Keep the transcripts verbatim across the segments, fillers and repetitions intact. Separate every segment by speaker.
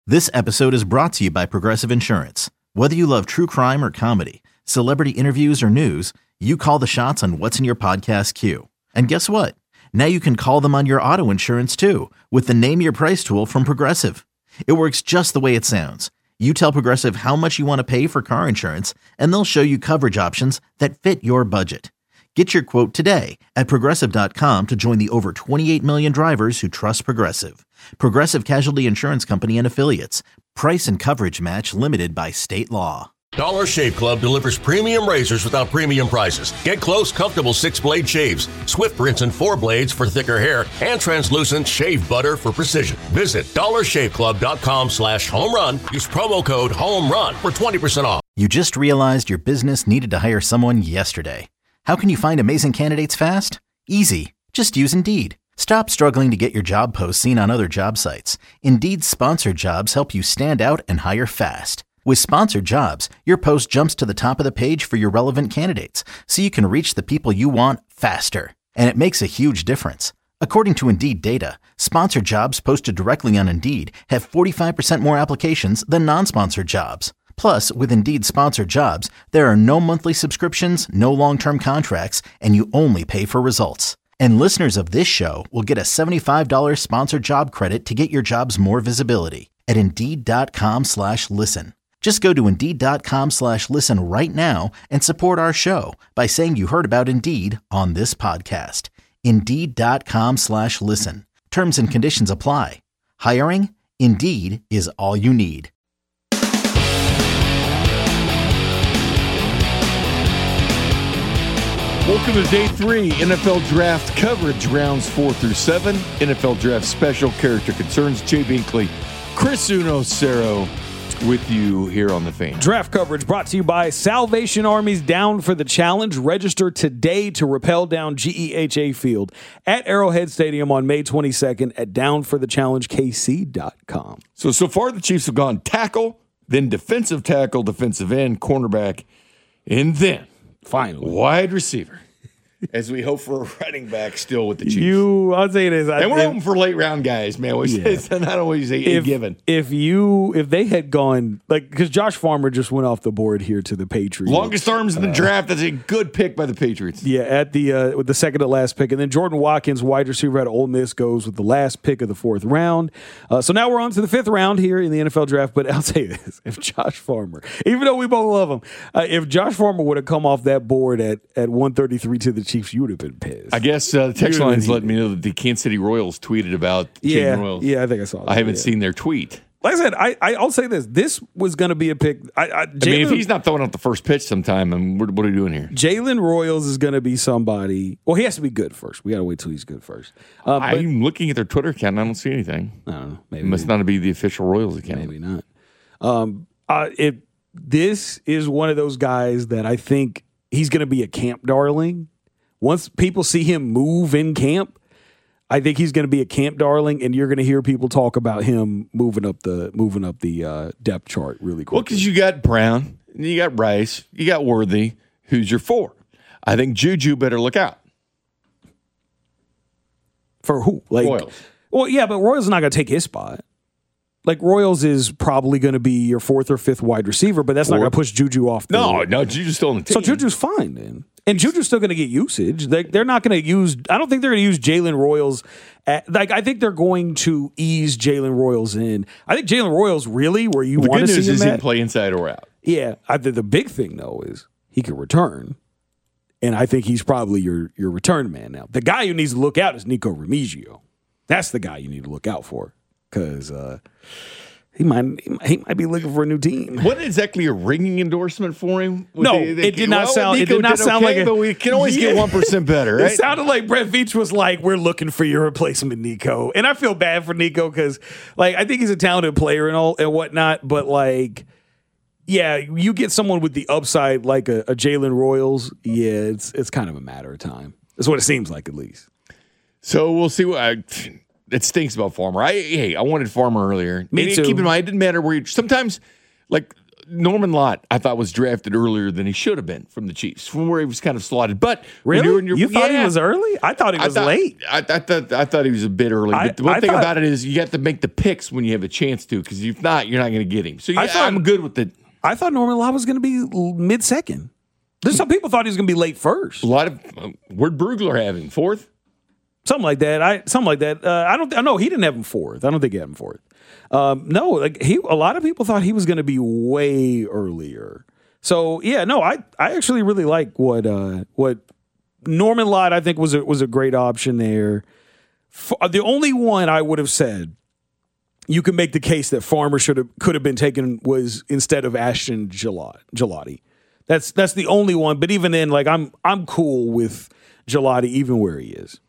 Speaker 1: This episode is brought to you by Progressive Insurance. Whether you love true crime or comedy, celebrity interviews or news, you call the shots on what's in your podcast queue. And guess what? Now you can call them on your auto insurance too with the Name Your Price tool from Progressive. It works just the way it sounds. You tell Progressive how much you want to pay for car insurance, and they'll show you coverage options that fit your budget. Get your quote today at Progressive dot com to join the over twenty-eight million drivers who trust Progressive. Progressive Casualty Insurance Company and Affiliates. Price and coverage match limited by state law.
Speaker 2: Dollar Shave Club delivers premium razors without premium prices. Get close, comfortable six-blade shaves, Swift rinse and four blades for thicker hair, and translucent shave butter for precision. Visit dollar shave club dot com slash home run. Use promo code HOMERUN for twenty percent off.
Speaker 1: You just realized your business needed to hire someone yesterday. How can you find amazing candidates fast? Easy. Just use Indeed. Stop struggling to get your job posts seen on other job sites. Indeed's sponsored jobs help you stand out and hire fast. With sponsored jobs, your post jumps to the top of the page for your relevant candidates, so you can reach the people you want faster. And it makes a huge difference. According to Indeed data, sponsored jobs posted directly on Indeed have forty-five percent more applications than non-sponsored jobs. Plus, with Indeed sponsored jobs, there are no monthly subscriptions, no long-term contracts, and you only pay for results. And listeners of this show will get a seventy-five dollars sponsored job credit to get your jobs more visibility at Indeed.com slash listen. Just go to Indeed.com slash listen right now and support our show by saying you heard about Indeed on this podcast. Indeed.com slash listen. Terms and conditions apply. Hiring? Indeed is all you need.
Speaker 3: Welcome to day three, N F L Draft coverage, rounds four through seven. N F L Draft special character concerns. Jay Binkley, Chris Uno-Cero with you here on the Fan.
Speaker 4: Draft coverage brought to you by Salvation Army's Down for the Challenge. Register today to rappel down G E H A Field at Arrowhead Stadium on May twenty-second at down for the challenge K C dot com.
Speaker 3: So, so far the Chiefs have gone tackle, then defensive tackle, defensive end, cornerback, and then
Speaker 4: finally
Speaker 3: wide receiver. As we hope for a running back still with the Chiefs.
Speaker 4: You, I'll say this.
Speaker 3: And
Speaker 4: I,
Speaker 3: we're
Speaker 4: if,
Speaker 3: hoping for late round guys, man. We
Speaker 4: yeah.
Speaker 3: It's not always a, a
Speaker 4: if,
Speaker 3: given.
Speaker 4: If you, if they had gone, like, because Josh Farmer just went off the board here to the Patriots.
Speaker 3: Longest arms in the uh, draft. That's a good pick by the Patriots.
Speaker 4: Yeah, at the uh, with the second to last pick. And then Jordan Watkins, wide receiver at Ole Miss, goes with the last pick of the fourth round. Uh, so now we're on to the fifth round here in the N F L draft. But I'll say this. If Josh Farmer, even though we both love him, uh, if Josh Farmer would have come off that board at, at one thirty-three to the Chiefs, you would have been pissed.
Speaker 3: I guess uh, the text line's letting me know that the Kansas City Royals tweeted about
Speaker 4: yeah,
Speaker 3: Jalen Royals.
Speaker 4: Yeah, I think I saw that.
Speaker 3: I haven't
Speaker 4: yeah.
Speaker 3: seen their tweet.
Speaker 4: Like I said, I, I, I'll say this. This was going to be a pick. I, I,
Speaker 3: I mean, if he's not throwing out the first pitch sometime, then what, what are we doing here?
Speaker 4: Jalen Royals is going to be somebody. Well, he has to be good first. We got to wait till he's good first. Uh, but,
Speaker 3: I'm looking at their Twitter account, and I don't see anything.
Speaker 4: I don't know. Maybe
Speaker 3: it must not be the official Royals account.
Speaker 4: Maybe not. Um, uh, it, this is one of those guys that I think he's going to be a camp darling. Once people see him move in camp, I think he's going to be a camp darling, and you're going to hear people talk about him moving up the moving up the uh, depth chart really quickly.
Speaker 3: Well, because you got Brown, you got Rice, you got Worthy. Who's your four? I think Juju better look out.
Speaker 4: For who? Like,
Speaker 3: Royals.
Speaker 4: Well, yeah, but Royals is not going to take his spot. Like, Royals is probably going to be your fourth or fifth wide receiver, but that's Fourth. not going to push Juju off the
Speaker 3: No, no, Juju's still on the team.
Speaker 4: So Juju's fine, then. And Juju's still going to get usage. They, they're not going to use – I don't think they're going to use Jalen Royals. At, like, I think they're going to ease Jalen Royals in. I think Jalen Royals really where you
Speaker 3: well,
Speaker 4: want to see him
Speaker 3: The good news is
Speaker 4: at,
Speaker 3: he can play inside or out.
Speaker 4: Yeah. I think the big thing, though, is he can return. And I think he's probably your, your return man now. The guy who needs to look out is Nico Remigio. That's the guy you need to look out for because uh, – He might, he might be looking for a new team.
Speaker 3: Wasn't exactly a ringing endorsement for him?
Speaker 4: No,
Speaker 3: they, they,
Speaker 4: it did not
Speaker 3: well,
Speaker 4: sound.
Speaker 3: Nico
Speaker 4: it did not
Speaker 3: did
Speaker 4: sound
Speaker 3: okay,
Speaker 4: like. A,
Speaker 3: but we can always yeah. get one percent better. Right?
Speaker 4: It sounded like Brett Veach was like, "We're looking for your replacement, Nico," and I feel bad for Nico because, like, I think he's a talented player and all and whatnot, but like, yeah, you get someone with the upside like a, a Jalen Royals. Yeah, it's it's kind of a matter of time. That's what it seems like, at least.
Speaker 3: So we'll see what. I, it stinks about Farmer. I hey, I wanted Farmer earlier.
Speaker 4: Me
Speaker 3: and
Speaker 4: too.
Speaker 3: Keep in mind, it didn't matter where you. Sometimes, like Norman Lott, I thought, was drafted earlier than he should have been from the Chiefs, from where he was kind of slotted. But
Speaker 4: really,
Speaker 3: when you're,
Speaker 4: you thought
Speaker 3: yeah,
Speaker 4: he was early? I thought he was
Speaker 3: I thought,
Speaker 4: late.
Speaker 3: I, I thought I thought he was a bit early.
Speaker 4: I,
Speaker 3: but the one
Speaker 4: I
Speaker 3: thing
Speaker 4: thought,
Speaker 3: about it is you have to make the picks when you have a chance to, because if not, you're not going to get him. So yeah,
Speaker 4: I thought,
Speaker 3: I'm good with it.
Speaker 4: I thought Norman Lott was going to be mid second. There's some people thought he was going to be late first.
Speaker 3: A lot of uh, where'd Brugler have him? Fourth?
Speaker 4: Something like that. I something like that. Uh, I don't. No, he didn't have him fourth. I don't think he had him fourth. Um, no, like he. A lot of people thought he was going to be way earlier. So yeah, no, I I actually really like what uh, what Norman Lott. I think was a, was a great option there. For, the only one I would have said you can make the case that Farmer should have could have been taken was instead of Ashton Gillotte. That's that's the only one. But even then, like I'm I'm cool with Gillotte even where he is.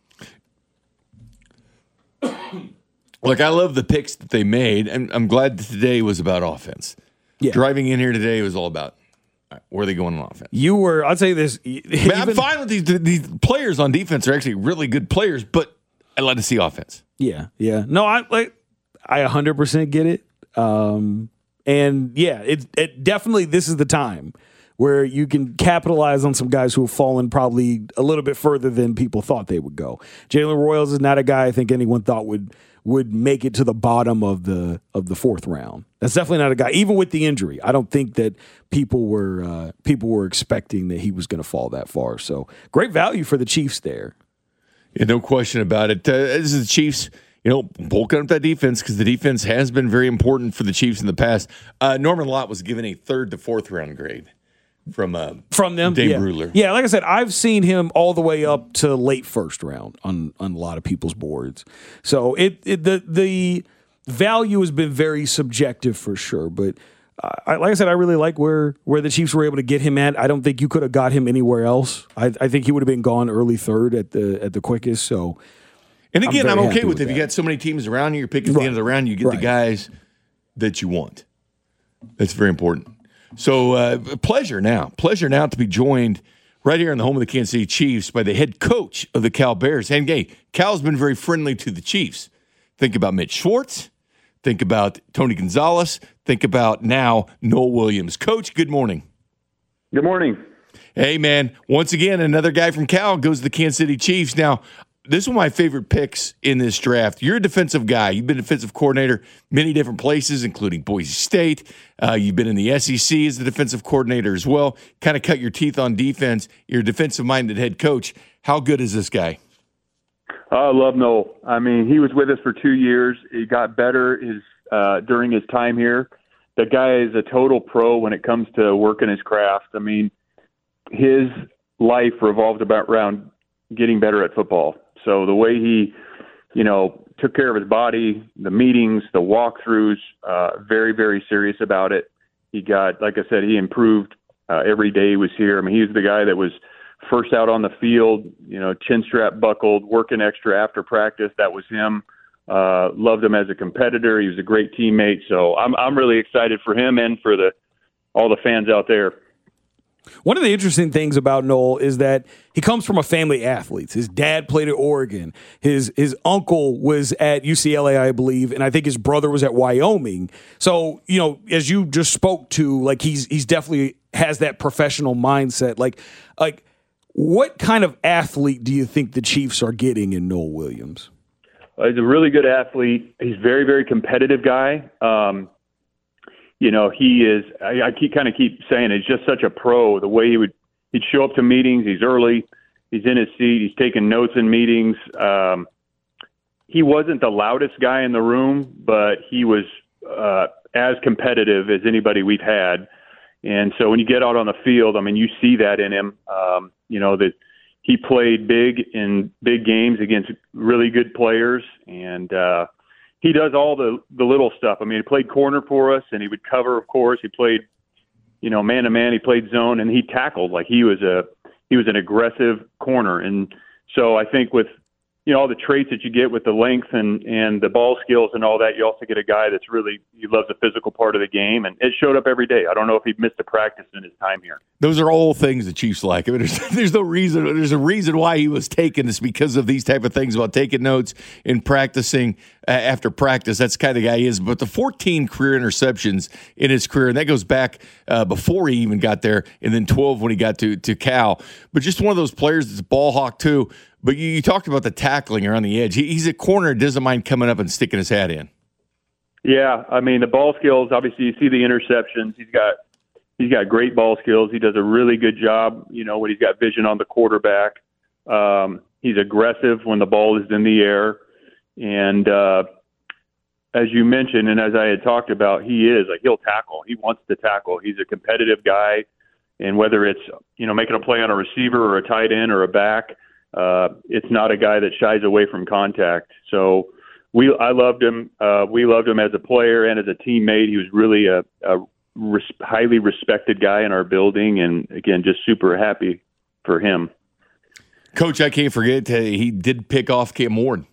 Speaker 3: Look, I love the picks that they made, and I'm glad that today was about offense.
Speaker 4: Yeah.
Speaker 3: Driving in here today was all about all right, where are they going on offense.
Speaker 4: You were, I'll tell you this.
Speaker 3: Man,
Speaker 4: even,
Speaker 3: I'm fine with these these players on defense are actually really good players, but I like to see offense.
Speaker 4: Yeah, yeah. No, I like I one hundred percent get it. Um, and yeah, it it definitely this is the time where you can capitalize on some guys who have fallen probably a little bit further than people thought they would go. Jalen Royals is not a guy I think anyone thought would would make it to the bottom of the of the fourth round. That's definitely not a guy, even with the injury. I don't think that people were uh, people were expecting that he was going to fall that far. So great value for the Chiefs there.
Speaker 3: Yeah, no question about it. Uh, this is the Chiefs, you know, bulking up that defense because the defense has been very important for the Chiefs in the past. Uh, Norman Lott was given a third to fourth round grade. From uh,
Speaker 4: from them,
Speaker 3: Dave
Speaker 4: yeah.
Speaker 3: Brugler.
Speaker 4: Yeah, like I said, I've seen him all the way up to late first round on on a lot of people's boards. So it, it the the value has been very subjective for sure. But uh, I, like I said, I really like where where the Chiefs were able to get him at. I don't think you could have got him anywhere else. I, I think he would have been gone early third at the at the quickest. So,
Speaker 3: and again, I'm, I'm okay with,
Speaker 4: with
Speaker 3: it. If you got so many teams around you, you're picking at
Speaker 4: right.
Speaker 3: the end of the round, you get
Speaker 4: right.
Speaker 3: the guys that you want. That's very important. So, uh, pleasure now. Pleasure now to be joined right here in the home of the Kansas City Chiefs by the head coach of the Cal Bears. And, hey, Cal's been very friendly to the Chiefs. Think about Mitch Schwartz. Think about Tony Gonzalez. Think about now Noel Williams. Coach, good morning.
Speaker 5: Good morning.
Speaker 3: Hey, man. Once again, another guy from Cal goes to the Kansas City Chiefs. Now, this is one of my favorite picks in this draft. You're a defensive guy. You've been defensive coordinator many different places, including Boise State. Uh, you've been in the S E C as a defensive coordinator as well. Kind of cut your teeth on defense. You're a defensive-minded head coach. How good is this guy?
Speaker 5: I love Noel. I mean, he was with us for two years. He got better his uh, during his time here. The guy is a total pro when it comes to working his craft. I mean, his life revolved about around getting better at football. So the way he, you know, took care of his body, the meetings, the walkthroughs, uh, very, very serious about it. He got, like I said, he improved uh, every day he was here. I mean, he was the guy that was first out on the field, you know, chin strap buckled, working extra after practice. That was him. Uh, loved him as a competitor. He was a great teammate. So I'm I'm really excited for him and for the all the fans out there.
Speaker 4: One of the interesting things about Noel is that he comes from a family of athletes. His dad played at Oregon. His his uncle was at U C L A, I believe, and I think his brother was at Wyoming. So, you know, as you just spoke to, like he's he's definitely has that professional mindset. Like, like what kind of athlete do you think the Chiefs are getting in Noel Williams?
Speaker 5: Uh, he's a really good athlete. He's a very, very competitive guy. Um, You know, he is, I, I keep kind of keep saying he's just such a pro. The way he would, he'd show up to meetings, he's early, he's in his seat, he's taking notes in meetings. Um, he wasn't the loudest guy in the room, but he was uh, as competitive as anybody we've had. And so when you get out on the field, I mean, you see that in him, um, you know, that he played big in big games against really good players. And, uh, he does all the, the little stuff. I mean, he played corner for us, and he would cover, of course. He played, you know, man-to-man. He played zone, and he tackled like he was a he was an aggressive corner. And so I think with you know, all the traits that you get with the length and, and the ball skills and all that. You also get a guy that's really, he loves the physical part of the game, and it showed up every day. I don't know if he missed a practice in his time here.
Speaker 3: Those are all things the Chiefs like. I mean, there's, there's no reason. There's a reason why he was taken. It's because of these type of things about taking notes and practicing uh, after practice. That's the kind of guy he is. But the fourteen career interceptions in his career, and that goes back uh, before he even got there, and then twelve when he got to, to Cal. But just one of those players that's a ball hawk too. But you, you talked about the tackling around the edge. He, he's a corner, doesn't mind coming up and sticking his hat in.
Speaker 5: Yeah, I mean, the ball skills, obviously you see the interceptions. He's got he's got great ball skills. He does a really good job, you know, when he's got vision on the quarterback. Um, he's aggressive when the ball is in the air. And uh, as you mentioned, and as I had talked about, he is, like, he'll tackle. He wants to tackle. He's a competitive guy. And whether it's, you know, making a play on a receiver or a tight end or a back, Uh, it's not a guy that shies away from contact. So we, I loved him. Uh, we loved him as a player and as a teammate. He was really a, a res- highly respected guy in our building, and again, just super happy for him.
Speaker 3: Coach, I can't forget uh, he did pick off Cam Ward.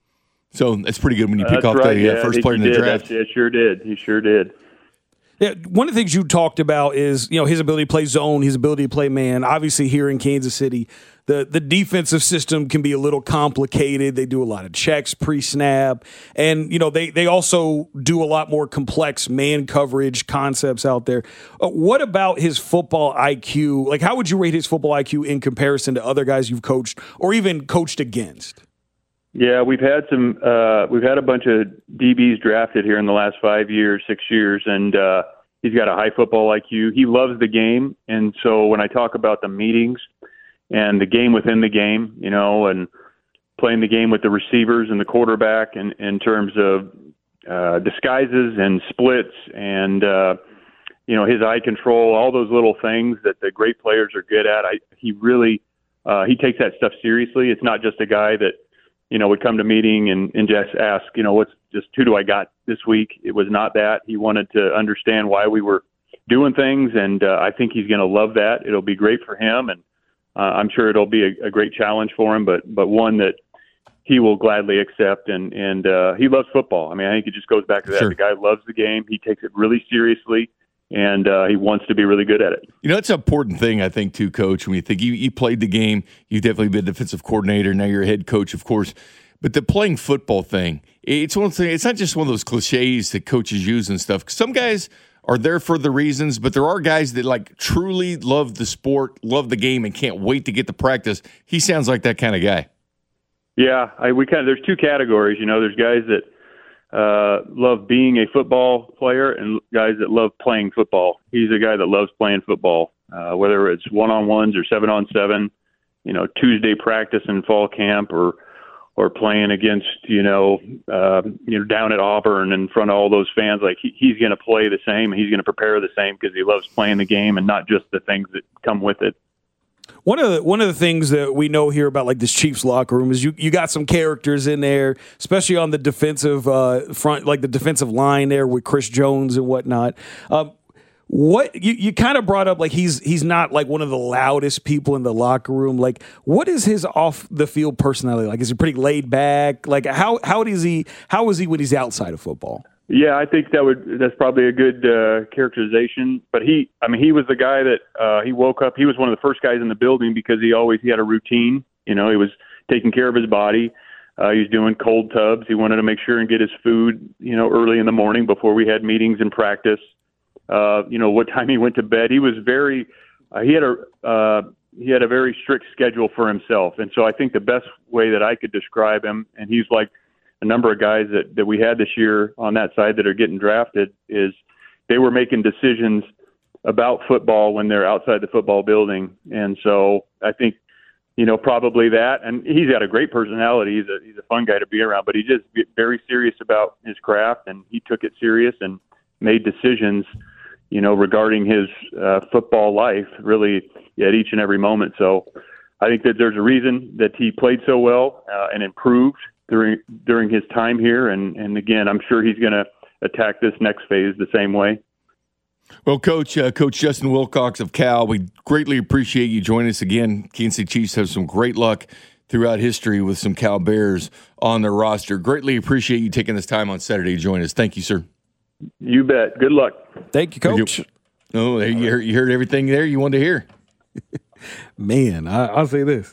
Speaker 3: So that's pretty good when you pick
Speaker 5: That's
Speaker 3: off
Speaker 5: right.
Speaker 3: the
Speaker 5: yeah,
Speaker 3: uh, first player in the
Speaker 5: did.
Speaker 3: draft.
Speaker 5: That's, it sure did. He sure did.
Speaker 4: Yeah, one of the things you talked about is, you know, his ability to play zone, his ability to play man. Obviously, here in Kansas City, the, the defensive system can be a little complicated. They do a lot of checks pre-snap. And, you know, they, they also do a lot more complex man coverage concepts out there. Uh, what about his football I Q? Like, how would you rate his football I Q in comparison to other guys you've coached or even coached against?
Speaker 5: Yeah, we've had some. Uh, we've had a bunch of D Bs drafted here in the last five years, six years, and uh, he's got a high football I Q. He loves the game, and so when I talk about the meetings and the game within the game, you know, and playing the game with the receivers and the quarterback, in, in terms of uh, disguises and splits, and uh, you know, his eye control, all those little things that the great players are good at. I, he really uh, he takes that stuff seriously. It's not just a guy that, you know, would come to meeting and, and just ask, you know, what's just who do I got this week? It was not that. He wanted to understand why we were doing things, and uh, I think he's going to love that. It'll be great for him, and uh, I'm sure it'll be a, a great challenge for him, but but one that he will gladly accept. And and uh, he loves football. I mean, I think it just goes back to that.
Speaker 3: Sure.
Speaker 5: The guy loves the game. He takes it really seriously, and uh, he wants to be really good at it.
Speaker 3: You know, it's an important thing, I think, too, Coach, when you think you, you played the game, you've definitely been a defensive coordinator, now you're a head coach, of course. But the playing football thing, it's one thing. It's not just one of those cliches that coaches use and stuff. Some guys are there for the reasons, but there are guys that, like, truly love the sport, love the game, and can't wait to get to practice. He sounds like that kind of guy.
Speaker 5: Yeah, I, we kind of, there's two categories. You know, there's guys that uh, love being a football player and guys that love playing football. He's a guy that loves playing football, uh, whether it's one-on-ones or seven-on-seven, you know, Tuesday practice in fall camp, or or playing against, you know, uh, you know, down at Auburn in front of all those fans. Like, he, he's going to play the same. He's going to prepare the same because he loves playing the game and not just the things that come with it.
Speaker 4: One of the one of the things that we know here about, like, this Chiefs locker room is you you got some characters in there, especially on the defensive uh, front, like the defensive line there with Chris Jones and whatnot. Um, what you, you kind of brought up, like, he's he's not like one of the loudest people in the locker room. Like, what is his off the field personality like? Is he pretty laid back? Like, how how is he how is he when he's outside of football?
Speaker 5: Yeah, I think that would that's probably a good uh, characterization. But he, I mean, he was the guy that uh, he woke up. He was one of the first guys in the building because he always he had a routine. You know, he was taking care of his body. Uh, he was doing cold tubs. He wanted to make sure and get his food, you know, early in the morning before we had meetings and practice. Uh, you know, what time he went to bed. He was very, uh, he had a, uh, he had a very strict schedule for himself. And so I think the best way that I could describe him, and he's like a number of guys that, that we had this year on that side that are getting drafted, is they were making decisions about football when they're outside the football building. And so I think, you know, probably that, and he's got a great personality. He's a, he's a fun guy to be around, but he just get very serious about his craft, and he took it serious and made decisions, you know, regarding his uh, football life, really at each and every moment. So I think that there's a reason that he played so well uh, and improved during during his time here. And, and again, I'm sure he's going to attack this next phase the same way.
Speaker 3: Well, Coach, uh, Coach Justin Wilcox of Cal, we greatly appreciate you joining us again. Kansas City Chiefs have some great luck throughout history with some Cal Bears on their roster. Greatly appreciate you taking this time on Saturday to join us. Thank you, sir.
Speaker 5: You bet. Good luck.
Speaker 4: Thank you, Coach.
Speaker 3: Oh, you heard, you heard everything there you wanted to hear.
Speaker 4: Man, I, I'll say this.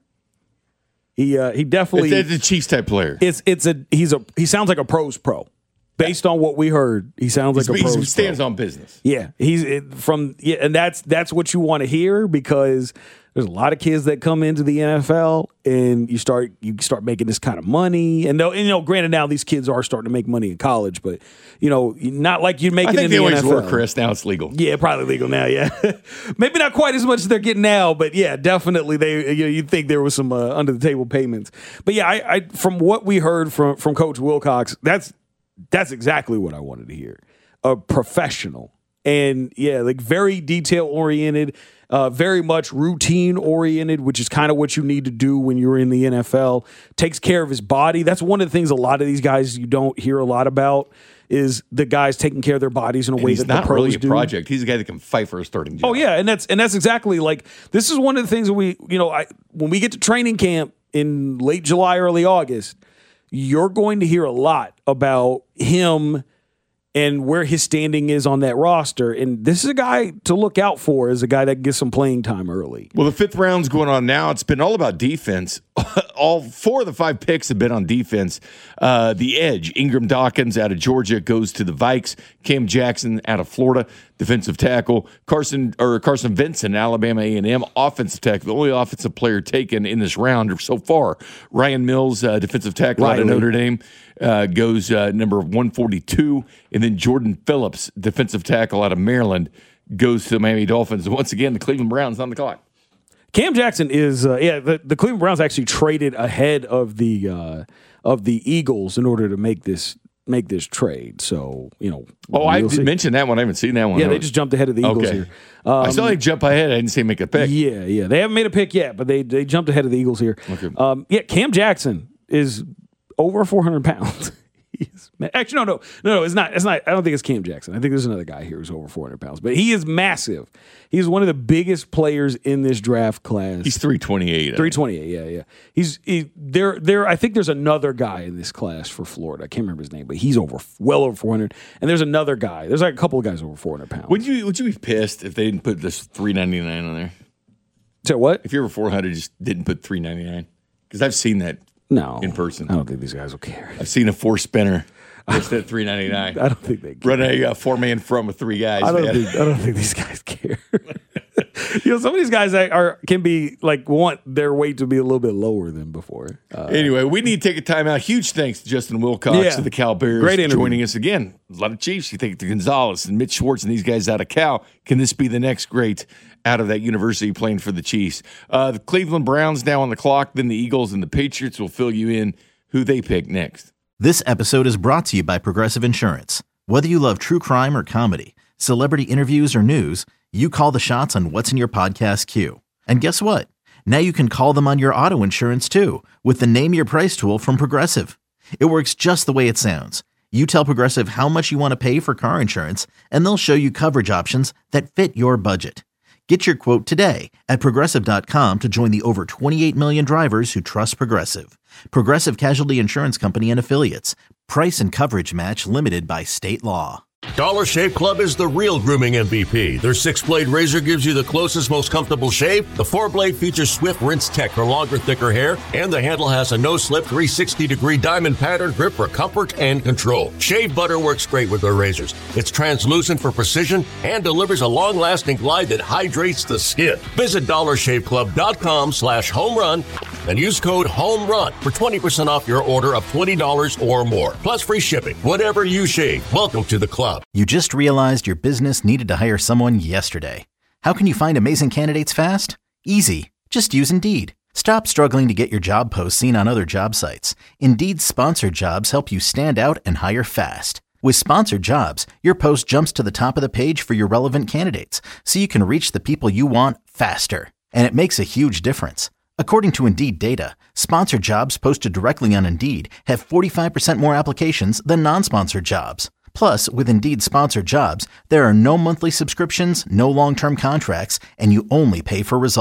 Speaker 4: He uh, he definitely
Speaker 3: it's, it's a Chiefs type player.
Speaker 4: It's it's a he's a he sounds like a pros pro. Based on what we heard, he sounds like
Speaker 3: he's,
Speaker 4: a pros
Speaker 3: he stands
Speaker 4: pro.
Speaker 3: on business.
Speaker 4: Yeah, he's it, from yeah, and that's that's what you want to hear, because there's a lot of kids that come into the N F L and you start you start making this kind of money. And, and you know, granted, now these kids are starting to make money in college, but you know, not like you're making
Speaker 3: I think
Speaker 4: in
Speaker 3: they
Speaker 4: the
Speaker 3: always
Speaker 4: N F L.
Speaker 3: were, Chris. Now it's legal.
Speaker 4: Yeah, probably legal now. Yeah, maybe not quite as much as they're getting now, but yeah, definitely they. You know, you'd think there was some uh, under the table payments. But yeah, I, I from what we heard from from Coach Wilcox, that's that's exactly what I wanted to hear. A professional. And yeah, like very detail oriented, uh, very much routine oriented, which is kind of what you need to do when you're in the N F L. Takes care of his body. That's one of the things a lot of these guys you don't hear a lot about, is the guys taking care of their bodies in a
Speaker 3: and
Speaker 4: way
Speaker 3: he's
Speaker 4: that
Speaker 3: not
Speaker 4: the pros
Speaker 3: really a
Speaker 4: do.
Speaker 3: project. He's a guy that can fight for a starting job.
Speaker 4: Oh yeah, and that's and that's exactly like this is one of the things that we you know I when we get to training camp in late July, early August, you're going to hear a lot about him and where his standing is on that roster. And this is a guy to look out for, as a guy that gets some playing time early.
Speaker 3: Well, the fifth round's going on now. It's been all about defense. All four of the five picks have been on defense. Uh, the edge, Ingram Dawkins out of Georgia, goes to the Vikes. Cam Jackson out of Florida, defensive tackle. Carson or Carson Vincent, Alabama A and M, offensive tackle. The only offensive player taken in this round so far. Ryan Mills, uh, defensive tackle
Speaker 4: Riley.
Speaker 3: out of Notre Dame, uh, goes uh, number one forty-two. And then Jordan Phillips, defensive tackle out of Maryland, goes to the Miami Dolphins. Once again, the Cleveland Browns on the clock.
Speaker 4: Cam Jackson is, uh, yeah, the, the Cleveland Browns actually traded ahead of the uh, of the Eagles in order to make this make this trade. So, you know.
Speaker 3: Oh, I did mention that one. I haven't seen that one.
Speaker 4: Yeah, they just jumped ahead of the Eagles
Speaker 3: okay.
Speaker 4: here. Um,
Speaker 3: I saw they jump ahead. I didn't see them make a pick.
Speaker 4: Yeah, yeah. They haven't made a pick yet, but they they jumped ahead of the Eagles here.
Speaker 3: Okay.
Speaker 4: Um, yeah, Cam Jackson is over four hundred pounds. He's, actually, no, no, no, no. It's not. It's not. I don't think it's Cam Jackson. I think there's another guy here who's over four hundred pounds, but he is massive. He's one of the biggest players in this draft class.
Speaker 3: He's three twenty-eight.
Speaker 4: three twenty-eight. Yeah, yeah. He's he, there. There. I think there's another guy in this class for Florida. I can't remember his name, but he's over well over four hundred. And there's another guy. There's like a couple of guys over four hundred pounds.
Speaker 3: Would you Would you be pissed if they didn't put this three ninety-nine on there?
Speaker 4: So what?
Speaker 3: If you're over four hundred, just didn't put three ninety-nine? Because I've seen that.
Speaker 4: No,
Speaker 3: in person.
Speaker 4: I don't think these guys will care.
Speaker 3: I've seen a four spinner instead of three ninety-nine.
Speaker 4: I don't think they care.
Speaker 3: Run a uh, four man front with three guys.
Speaker 4: I don't
Speaker 3: man.
Speaker 4: think I don't think these guys care. You know, some of these guys that are can be like want their weight to be a little bit lower than before. Uh,
Speaker 3: anyway, we need to take a time out. Huge thanks to Justin Wilcox
Speaker 4: Yeah.
Speaker 3: of the Cal Bears
Speaker 4: Great interview.
Speaker 3: joining us again. A lot of Chiefs. You think to Gonzalez and Mitch Schwartz and these guys out of Cal. Can this be the next great out of that university playing for the Chiefs? Uh, the Cleveland Browns now on the clock. Then the Eagles and the Patriots will fill you in who they pick next.
Speaker 1: This episode is brought to you by Progressive Insurance. Whether you love true crime or comedy, celebrity interviews or news, you call the shots on what's in your podcast queue. And guess what? Now you can call them on your auto insurance too with the Name Your Price tool from Progressive. It works just the way it sounds. You tell Progressive how much you want to pay for car insurance, and they'll show you coverage options that fit your budget. Get your quote today at Progressive dot com to join the over twenty-eight million drivers who trust Progressive. Progressive Casualty Insurance Company and Affiliates. Price and coverage match limited by state law.
Speaker 2: Dollar Shave Club is the real grooming M V P. Their six-blade razor gives you the closest, most comfortable shave. The four-blade features Swift Rinse Tech for longer, thicker hair. And the handle has a no-slip three sixty degree diamond pattern grip for comfort and control. Shave butter works great with their razors. It's translucent for precision and delivers a long-lasting glide that hydrates the skin. Visit dollar shave club dot com slash home run and use code HOMERUN for twenty percent off your order of twenty dollars or more. Plus free shipping. Whatever you shave, welcome to the club.
Speaker 1: You just realized your business needed to hire someone yesterday. How can you find amazing candidates fast? Easy. Just use Indeed. Stop struggling to get your job posts seen on other job sites. Indeed's sponsored jobs help you stand out and hire fast. With sponsored jobs, your post jumps to the top of the page for your relevant candidates, so you can reach the people you want faster. And it makes a huge difference. According to Indeed data, sponsored jobs posted directly on Indeed have forty-five percent more applications than non-sponsored jobs. Plus, with Indeed sponsored jobs, there are no monthly subscriptions, no long-term contracts, and you only pay for results.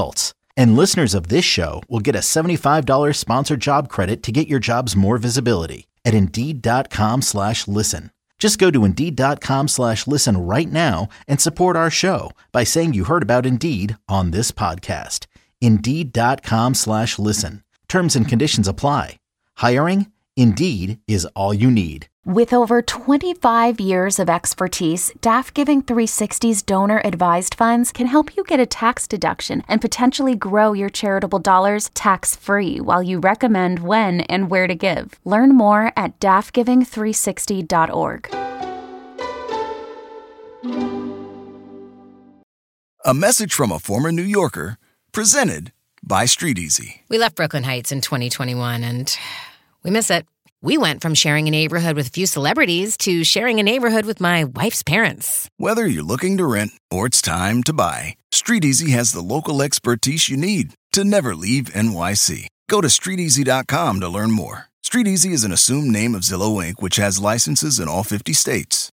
Speaker 1: And listeners of this show will get a seventy-five dollars sponsored job credit to get your jobs more visibility at Indeed.com slash listen. Just go to Indeed.com slash listen right now and support our show by saying you heard about Indeed on this podcast. Indeed.com slash listen. Terms and conditions apply. Hiring? Indeed is all you need.
Speaker 6: With over twenty-five years of expertise, D A F Giving three sixty's donor-advised funds can help you get a tax deduction and potentially grow your charitable dollars tax-free while you recommend when and where to give. Learn more at D A F giving three sixty dot org.
Speaker 7: A message from a former New Yorker, presented by Street Easy.
Speaker 8: We left Brooklyn Heights in twenty twenty-one, and we miss it. We went from sharing a neighborhood with a few celebrities to sharing a neighborhood with my wife's parents.
Speaker 7: Whether you're looking to rent or it's time to buy, Street Easy has the local expertise you need to never leave N Y C. Go to street easy dot com to learn more. Street Easy is an assumed name of Zillow Incorporated, which has licenses in all fifty states.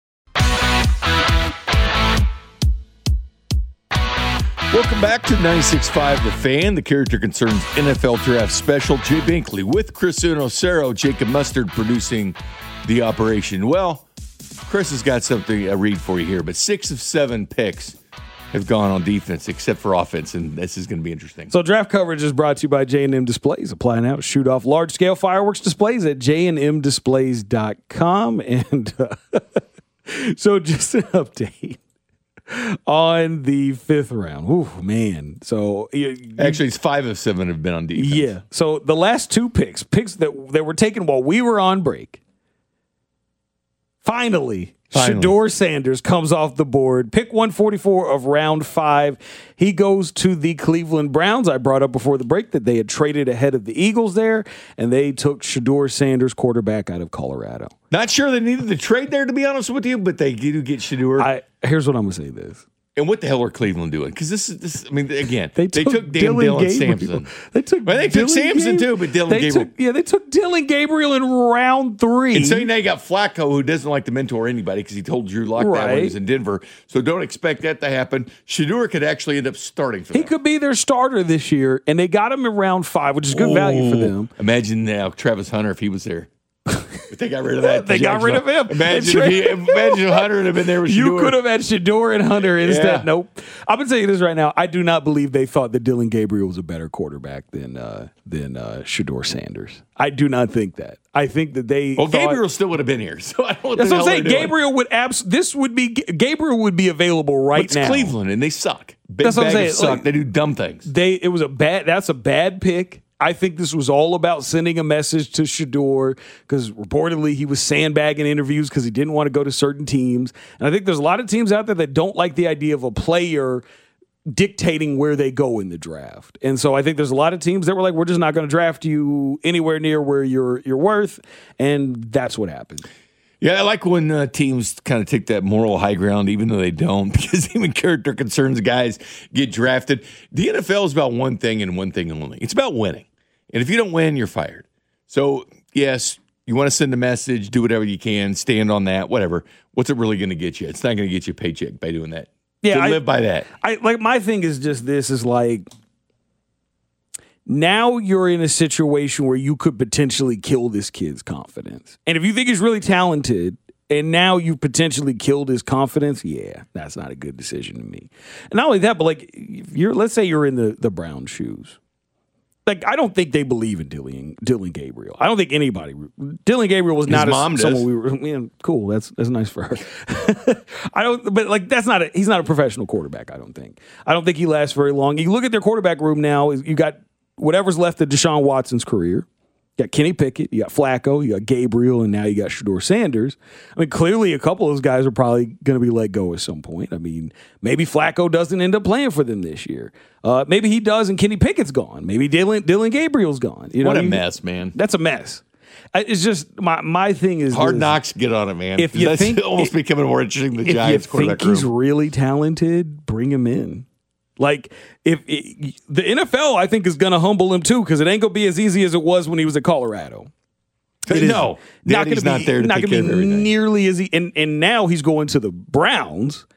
Speaker 3: Welcome back to ninety-six point five The Fan, the Character Concerns N F L Draft Special. Jay Binkley with Chris Unocero, Jacob Mustard producing the operation. Well, Chris has got something to read for you here, but six of seven picks have gone on defense except for offense, and this is going to be interesting.
Speaker 4: So draft coverage is brought to you by J and M Displays. Apply now to shoot off large-scale fireworks displays at j and m displays dot com. And uh, so just an update on the fifth round. Ooh, man. So you,
Speaker 3: actually, it's five of seven have been on defense.
Speaker 4: Yeah. So the last two picks, picks that, that were taken while we were on break, finally, Finally, Shedeur Sanders comes off the board. Pick one forty-four of round five. He goes to the Cleveland Browns. I brought up before the break that they had traded ahead of the Eagles there, and they took Shedeur Sanders, quarterback out of Colorado.
Speaker 3: Not sure they needed the trade there, to be honest with you, but they do get Shedeur.
Speaker 4: I, here's what I'm going to say this.
Speaker 3: And what the hell are Cleveland doing? Because this is, this. I mean, again,
Speaker 4: they
Speaker 3: took,
Speaker 4: took,
Speaker 3: they took damn
Speaker 4: Dylan,
Speaker 3: Dylan
Speaker 4: Gabriel.
Speaker 3: Sampson.
Speaker 4: They took,
Speaker 3: well, they took Sampson
Speaker 4: Gabriel.
Speaker 3: too, but Dylan
Speaker 4: they
Speaker 3: Gabriel.
Speaker 4: Took, yeah, they took Dylan Gabriel in round three.
Speaker 3: And so now you got Flacco, who doesn't like to mentor anybody because he told Drew Lock
Speaker 4: right.
Speaker 3: that when he was in Denver. So don't expect that to happen. Shedeur could actually end up starting for them.
Speaker 4: He could be their starter this year, and they got him in round five, which is good Ooh. value for them.
Speaker 3: Imagine now Travis Hunter if he was there. But they got rid of that.
Speaker 4: they got rid of him.
Speaker 3: Imagine if, he, imagine if Hunter had been there with Shedeur.
Speaker 4: You could have had Shedeur and Hunter instead. Yeah. Nope. I'm going to tell you this right now. I do not believe they thought that Dylan Gabriel was a better quarterback than uh, than uh, Shedeur Sanders. I do not think that. I think that they.
Speaker 3: Well,
Speaker 4: thought,
Speaker 3: Gabriel still would have been here. So I don't know
Speaker 4: that's what I'm saying. Gabriel
Speaker 3: doing.
Speaker 4: would abs. This would be Gabriel would be available right
Speaker 3: it's
Speaker 4: now.
Speaker 3: Cleveland, and they suck. Big
Speaker 4: that's what I'm saying.
Speaker 3: Suck.
Speaker 4: Like,
Speaker 3: they do dumb things.
Speaker 4: They. It was a bad. That's a bad pick. I think this was all about sending a message to Shedeur because reportedly he was sandbagging interviews because he didn't want to go to certain teams. And I think there's a lot of teams out there that don't like the idea of a player dictating where they go in the draft. And so I think there's a lot of teams that were like, we're just not going to draft you anywhere near where you're you're worth. And that's what happened.
Speaker 3: Yeah, I like when uh, teams kind of take that moral high ground, even though they don't, because even character concerns guys get drafted. The N F L is about one thing and one thing only. It's about winning. And if you don't win, you're fired. So, yes, you want to send a message, do whatever you can, stand on that, whatever. What's it really going to get you? It's not going to get you a paycheck by doing that.
Speaker 4: Yeah,
Speaker 3: so
Speaker 4: I,
Speaker 3: live by that.
Speaker 4: I like my thing is just this is like now you're in a situation where you could potentially kill this kid's confidence. And if you think he's really talented and now you potentially killed his confidence, yeah, that's not a good decision to me. And not only that, but like if you're let's say you're in the, the Brown shoes. Like, I don't think they believe in Dylan, Dylan Gabriel. I don't think anybody. Dylan Gabriel was not
Speaker 3: His mom
Speaker 4: a,
Speaker 3: does.
Speaker 4: someone we were. Yeah, cool. That's that's nice for her. I don't. But like, that's not a. He's not a professional quarterback. I don't think. I don't think he lasts very long. You look at their quarterback room now. You got whatever's left of Deshaun Watson's career. You got Kenny Pickett, you got Flacco, you got Gabriel, and now you got Shedeur Sanders. I mean, clearly a couple of those guys are probably going to be let go at some point. I mean, maybe Flacco doesn't end up playing for them this year. Uh, maybe he does, and Kenny Pickett's gone. Maybe Dylan, Dylan Gabriel's gone. You know
Speaker 3: what a
Speaker 4: I mean?
Speaker 3: mess, man.
Speaker 4: That's a mess. It's just my my thing is
Speaker 3: hard
Speaker 4: this.
Speaker 3: knocks. Get on it, man.
Speaker 4: If you
Speaker 3: That's
Speaker 4: think
Speaker 3: almost
Speaker 4: if,
Speaker 3: becoming more interesting than the
Speaker 4: if
Speaker 3: Giants
Speaker 4: you
Speaker 3: quarterback
Speaker 4: think he's
Speaker 3: room.
Speaker 4: really talented, bring him in. Like, if it, the N F L, I think, is going to humble him too, because it ain't going to be as easy as it was when he was at Colorado. It
Speaker 3: no,
Speaker 4: not going to be
Speaker 3: not there to
Speaker 4: not
Speaker 3: take
Speaker 4: going
Speaker 3: care
Speaker 4: to
Speaker 3: of
Speaker 4: be
Speaker 3: everything.
Speaker 4: nearly as easy. And and now he's going to the Browns,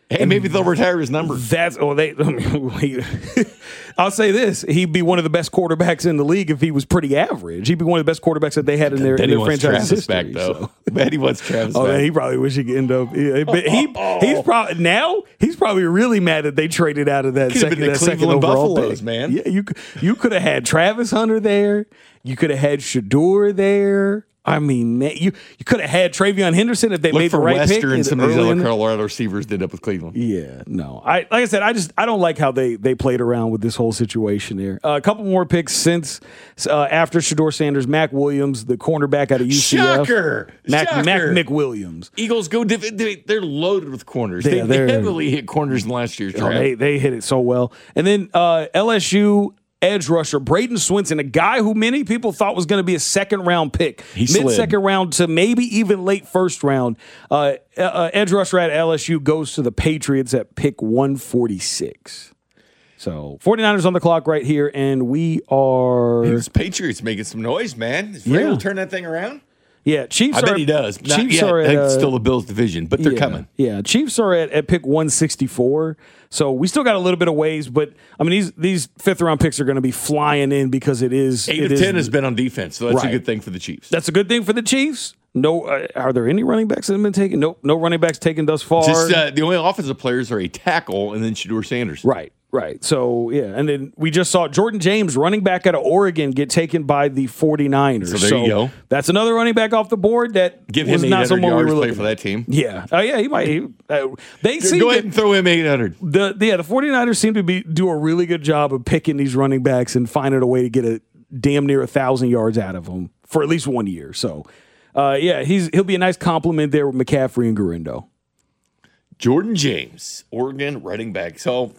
Speaker 3: Hey, maybe they'll retire his number.
Speaker 4: That's oh they. I mean, I'll say this: he'd be one of the best quarterbacks in the league if he was pretty average. He'd be one of the best quarterbacks that they had in their, in their franchise history.
Speaker 3: Back, though.
Speaker 4: So.
Speaker 3: Bet he wants Travis
Speaker 4: oh,
Speaker 3: back.
Speaker 4: Man, he probably wish he could end up. Yeah, but he he's probably now he's probably really mad that they traded out of that
Speaker 3: Could
Speaker 4: second,
Speaker 3: have been the
Speaker 4: that second
Speaker 3: Cleveland
Speaker 4: overall
Speaker 3: Buffaloes,
Speaker 4: pick.
Speaker 3: man.
Speaker 4: Yeah, you you could have had Travis Hunter there. You could have had Shador there. I mean, man, you you could have had Travion Henderson if they
Speaker 3: Look
Speaker 4: made
Speaker 3: for
Speaker 4: the right
Speaker 3: Wester
Speaker 4: pick.
Speaker 3: and some of these
Speaker 4: early in
Speaker 3: other
Speaker 4: the-
Speaker 3: Colorado receivers did up with Cleveland.
Speaker 4: Yeah, no. I like I said, I just I don't like how they they played around with this whole situation there. Uh, a couple more picks since uh, after Shador Sanders, Mac Williams, the cornerback out of U C F.
Speaker 3: Shocker!
Speaker 4: Mac,
Speaker 3: Shocker.
Speaker 4: Mac McWilliams.
Speaker 3: Eagles go. Div- they, they're loaded with corners.
Speaker 4: Yeah,
Speaker 3: they, they
Speaker 4: they're-
Speaker 3: heavily hit corners in last year's
Speaker 4: Oh,
Speaker 3: draft.
Speaker 4: they they hit it so well. And then uh, L S U edge rusher Braden Swinson, a guy who many people thought was going to be a second round pick,
Speaker 3: He slid.
Speaker 4: mid second round to maybe even late first round. Uh, uh, edge rusher at L S U goes to the Patriots at pick one forty-six. So 49ers on the clock right here, and we are
Speaker 3: His Patriots making some noise, man. Is Vrabel
Speaker 4: Yeah.
Speaker 3: turn that thing around?
Speaker 4: yeah Chiefs.
Speaker 3: I
Speaker 4: are,
Speaker 3: bet he does. Not
Speaker 4: Chiefs
Speaker 3: yet.
Speaker 4: are
Speaker 3: I
Speaker 4: at,
Speaker 3: think it's
Speaker 4: uh,
Speaker 3: still the Bills division, but they're
Speaker 4: yeah,
Speaker 3: coming.
Speaker 4: Yeah, Chiefs are at, at pick one sixty-four. So we still got a little bit of ways, but I mean these these fifth round picks are going to be flying in because it is
Speaker 3: Eight
Speaker 4: it
Speaker 3: of
Speaker 4: is-
Speaker 3: ten has been on defense, so that's
Speaker 4: Right.
Speaker 3: a good thing for the Chiefs.
Speaker 4: That's a good thing for the Chiefs. No, uh, are there any running backs that have been taken? Nope, no running backs taken thus far.
Speaker 3: Just uh, the only offensive players are a tackle and then Shador Sanders.
Speaker 4: Right, right. So, yeah. And then we just saw Jordan James, running back out of Oregon, get taken by the 49ers.
Speaker 3: So there you go.
Speaker 4: That's another running back off the board that
Speaker 3: Give
Speaker 4: was
Speaker 3: him
Speaker 4: not
Speaker 3: eight hundred
Speaker 4: someone we
Speaker 3: yards
Speaker 4: were
Speaker 3: to play
Speaker 4: looking
Speaker 3: for that team.
Speaker 4: Yeah. Oh, yeah, he might. He, uh, they seem
Speaker 3: Go
Speaker 4: to-
Speaker 3: ahead and throw him eight hundred.
Speaker 4: the yeah, the 49ers seem to be do a really good job of picking these running backs and finding a way to get a damn near a thousand yards out of them for at least one year. So, uh, yeah, he's he'll be a nice compliment there with McCaffrey and Garindo.
Speaker 3: Jordan James, Oregon running back. So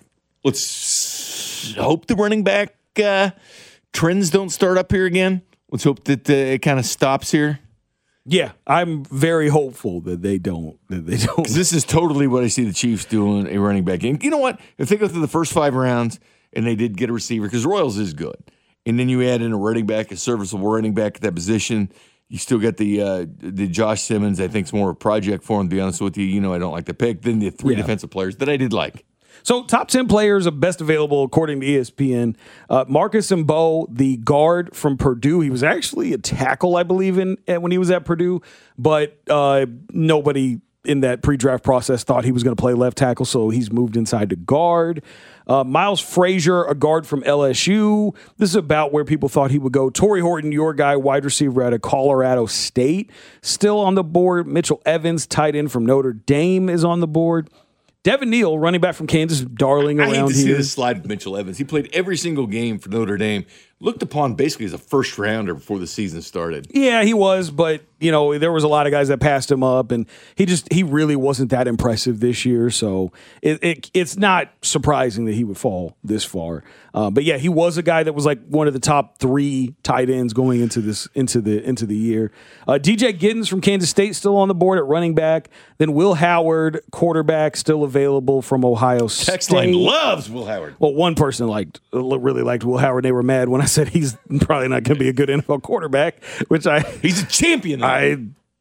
Speaker 3: let's hope the running back uh, trends don't start up here again. Let's hope that uh, it kind of stops here.
Speaker 4: Yeah, I'm very hopeful that they don't. That they don't.
Speaker 3: Because this is totally what I see the Chiefs doing a running back game. You know what? If they go through the first five rounds and they did get a receiver, because Royals is good, and then you add in a running back, a serviceable running back at that position, you still get the uh, the Josh Simmons. I think it's more of a project for him, to be honest with you. You know, I don't like the pick. Then the three
Speaker 4: Yeah.
Speaker 3: defensive players that I did like.
Speaker 4: So, top ten players of best available according to E S P N. Uh, Marcus Mbow, the guard from Purdue. He was actually a tackle, I believe, in when he was at Purdue, but uh, nobody in that pre-draft process thought he was going to play left tackle, so he's moved inside to guard. Uh, Miles Frazier, a guard from L S U. This is about where people thought he would go. Torrey Horton, your guy, wide receiver out of Colorado State, still on the board. Mitchell Evans, tight end from Notre Dame, is on the board. Devin Neal, running back from Kansas, darling
Speaker 3: I hate
Speaker 4: around
Speaker 3: to see
Speaker 4: here.
Speaker 3: this slide with Mitchell Evans. He played every single game for Notre Dame, looked upon basically as a first rounder before the season started.
Speaker 4: Yeah, he was, but you know there was a lot of guys that passed him up, and he just he really wasn't that impressive this year. So it, it it's not surprising that he would fall this far. Uh, but yeah, he was a guy that was like one of the top three tight ends going into this into the into the year. Uh, D J Giddens from Kansas State still on the board at running back. Then Will Howard, quarterback, still available from Ohio State.
Speaker 3: Text line loves Will Howard.
Speaker 4: Well, one person liked really liked Will Howard. They were mad when I said he's probably not going to be a good N F L quarterback, which I
Speaker 3: He's a champion. Though.
Speaker 4: I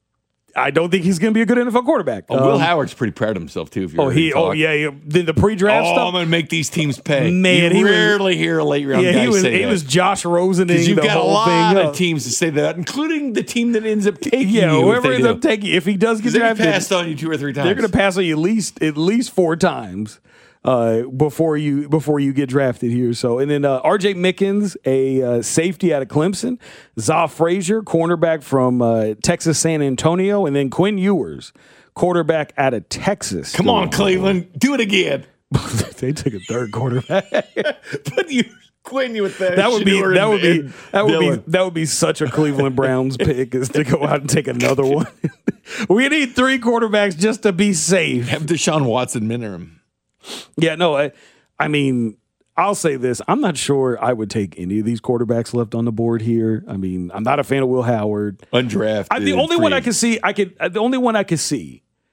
Speaker 4: I don't think he's going to be a good N F L quarterback.
Speaker 3: Oh, Will
Speaker 4: Um,
Speaker 3: Howard's pretty proud of himself too. If you
Speaker 4: Oh, he. Oh, yeah. yeah. Then the pre-draft
Speaker 3: Oh,
Speaker 4: stuff.
Speaker 3: I'm going to make these teams pay.
Speaker 4: Man,
Speaker 3: you
Speaker 4: he was-
Speaker 3: rarely hear a late round
Speaker 4: yeah,
Speaker 3: guy
Speaker 4: he was.
Speaker 3: say
Speaker 4: He
Speaker 3: that.
Speaker 4: was Josh Rosening
Speaker 3: Because you've
Speaker 4: the
Speaker 3: got a
Speaker 4: whole
Speaker 3: lot
Speaker 4: thing.
Speaker 3: of
Speaker 4: up.
Speaker 3: teams to say that, including the team that ends up taking
Speaker 4: Yeah,
Speaker 3: you.
Speaker 4: whoever
Speaker 3: if
Speaker 4: ends
Speaker 3: they
Speaker 4: up
Speaker 3: do.
Speaker 4: taking, if he does get
Speaker 3: They
Speaker 4: drafted,
Speaker 3: passed on you two or three times.
Speaker 4: they're going to pass on you at least at least four times uh, before you before you get drafted here. So, and then uh, R J Mickens, a uh, safety out of Clemson, Za Frazier, cornerback from uh, Texas San Antonio, and then Quinn Ewers, quarterback out of Texas.
Speaker 3: Come on, Cleveland, do it again.
Speaker 4: They took a third quarterback.
Speaker 3: But you, Quinn, you with that.
Speaker 4: That would be
Speaker 3: Shador
Speaker 4: that
Speaker 3: and-
Speaker 4: would be
Speaker 3: and
Speaker 4: that would
Speaker 3: Dillon.
Speaker 4: be that would be such a Cleveland Browns pick is to go out and take another one. We need three quarterbacks just to be safe.
Speaker 3: Have Deshaun Watson mentor him.
Speaker 4: Yeah, no, I, I mean, I'll say this: I'm not sure I would take any of these quarterbacks left on the board here. I mean, I'm not a fan of Will Howard.
Speaker 3: Undrafted.
Speaker 4: I, the only
Speaker 3: free
Speaker 4: one I
Speaker 3: agent.
Speaker 4: could see, I could, uh, the only one I could see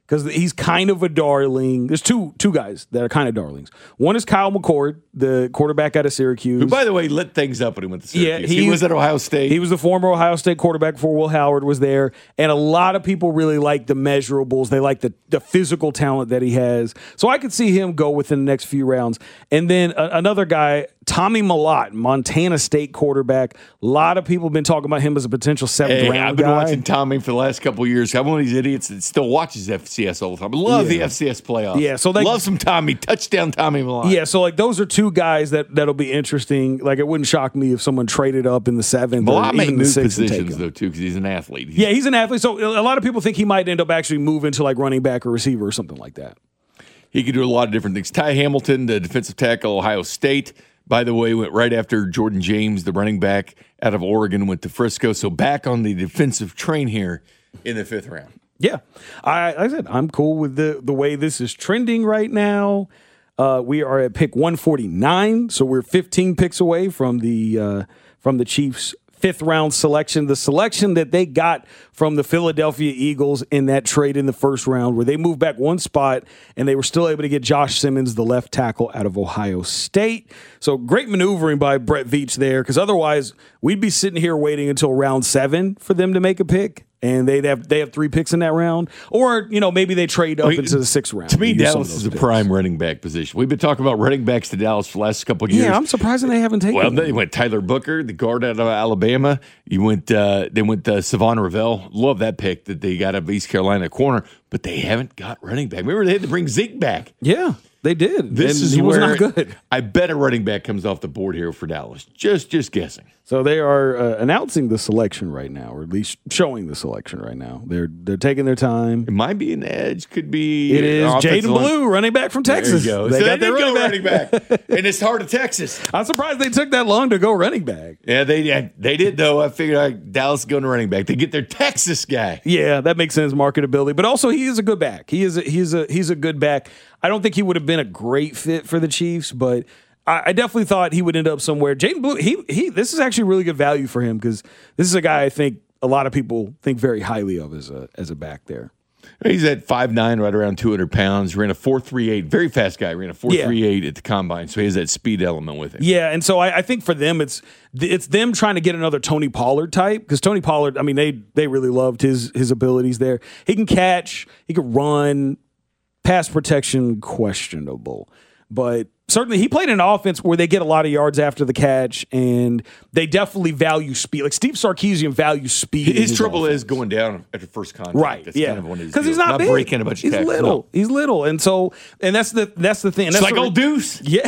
Speaker 4: because he's kind of a darling. There's two two guys that are kind of darlings. One is Kyle McCord, the quarterback out of Syracuse.
Speaker 3: Who, by the way, lit things up when he went to Syracuse.
Speaker 4: Yeah, he,
Speaker 3: he was at Ohio State.
Speaker 4: He was the former Ohio State quarterback before Will Howard was there. And a lot of people really like the measurables. They like the, the physical talent that he has. So I could see him go within the next few rounds. And then a, another guy, Tommy Mellott, Montana State quarterback. A lot of people have been talking about him as a potential seventh
Speaker 3: hey,
Speaker 4: round
Speaker 3: I've been
Speaker 4: guy.
Speaker 3: watching Tommy for the last couple of years. I'm one of these idiots that still watches F C S all the time. I love
Speaker 4: Yeah.
Speaker 3: the F C S playoffs.
Speaker 4: Yeah, so they-
Speaker 3: love some Tommy. Touchdown Tommy Mellott.
Speaker 4: Yeah, so like those are two guys that that'll be interesting. Like it wouldn't shock me if someone traded up in the seventh
Speaker 3: Mellott
Speaker 4: or
Speaker 3: may
Speaker 4: even the
Speaker 3: move
Speaker 4: sixth and take
Speaker 3: positions,
Speaker 4: him.
Speaker 3: though, too, because he's an athlete. He's,
Speaker 4: Yeah, he's an athlete. So a lot of people think he might end up actually moving to like running back or receiver or something like that.
Speaker 3: He could do a lot of different things. Ty Hamilton, the defensive tackle, Ohio State, by the way, went right after Jordan James, the running back out of Oregon, went to Frisco. So back on the defensive train here in the fifth round.
Speaker 4: Yeah, I, like I said I'm cool with the the way this is trending right now. Uh, we are at pick one forty-nine, so we're fifteen picks away from the uh, from the Chiefs' fifth round selection, the selection that they got from the Philadelphia Eagles in that trade in the first round, where they moved back one spot and they were still able to get Josh Simmons, the left tackle out of Ohio State. So great maneuvering by Brett Veach there, because otherwise we'd be sitting here waiting until round seven for them to make a pick. And they'd have they have three picks in that round, or you know maybe they trade up
Speaker 3: I mean,
Speaker 4: into the sixth round.
Speaker 3: To me,
Speaker 4: and use some
Speaker 3: Dallas
Speaker 4: of those
Speaker 3: is a
Speaker 4: picks.
Speaker 3: prime running back position. We've been talking about running backs to Dallas for the last couple of years.
Speaker 4: Yeah, I'm surprised that they haven't taken.
Speaker 3: Well,
Speaker 4: them.
Speaker 3: they went Tyler Booker, the guard out of Alabama. You went. Uh, they went uh, Savon Ravel. Love that pick that they got out of East Carolina corner, but they haven't got running back. Remember, they had to bring Zeke back.
Speaker 4: Yeah, they did.
Speaker 3: This
Speaker 4: and
Speaker 3: is
Speaker 4: he was
Speaker 3: where
Speaker 4: not good.
Speaker 3: I bet a running back comes off the board here for Dallas. Just, just guessing.
Speaker 4: So they are uh, announcing the selection right now, or at least showing the selection right now. They're they're taking their time.
Speaker 3: It might be an edge. Could be.
Speaker 4: It is
Speaker 3: offensive
Speaker 4: Jaden
Speaker 3: line.
Speaker 4: Blue, running back from Texas.
Speaker 3: There you go.
Speaker 4: They
Speaker 3: so
Speaker 4: got
Speaker 3: they
Speaker 4: their
Speaker 3: did go
Speaker 4: running
Speaker 3: running
Speaker 4: back.
Speaker 3: back, and it's hard to Texas.
Speaker 4: I'm surprised they took that long to go running back.
Speaker 3: Yeah, they yeah, they did though. I figured like, Dallas going to running back. They get their Texas guy.
Speaker 4: Yeah, that makes sense, marketability. But also, he is a good back. He is a, he's a he's a good back. I don't think he would have been a great fit for the Chiefs, but I, I definitely thought he would end up somewhere. Jaden Blue, he he. This is actually really good value for him, because this is a guy I think a lot of people think very highly of as a as a back there.
Speaker 3: He's at five nine, right around two hundred pounds. Ran a four three eight. Very fast guy. Ran a four three eight at the combine, so he has that speed element with him.
Speaker 4: Yeah, and so I, I think for them, it's it's them trying to get another Tony Pollard type, because Tony Pollard, I mean, they they really loved his his abilities there. He can catch, he can run, pass protection questionable, but certainly he played in an offense where they get a lot of yards after the catch, and they definitely value speed. Like Steve Sarkisian values speed.
Speaker 3: His,
Speaker 4: in
Speaker 3: trouble
Speaker 4: offense.
Speaker 3: is going down after first contact.
Speaker 4: Right,
Speaker 3: That's
Speaker 4: yeah,
Speaker 3: kind of one of his
Speaker 4: because he's
Speaker 3: deals.
Speaker 4: not, big.
Speaker 3: breaking a bunch
Speaker 4: He's
Speaker 3: of tackles.
Speaker 4: little.
Speaker 3: No.
Speaker 4: He's little, and so and that's the that's the thing. And
Speaker 3: It's
Speaker 4: that's
Speaker 3: like
Speaker 4: the-
Speaker 3: old Deuce.
Speaker 4: Yeah,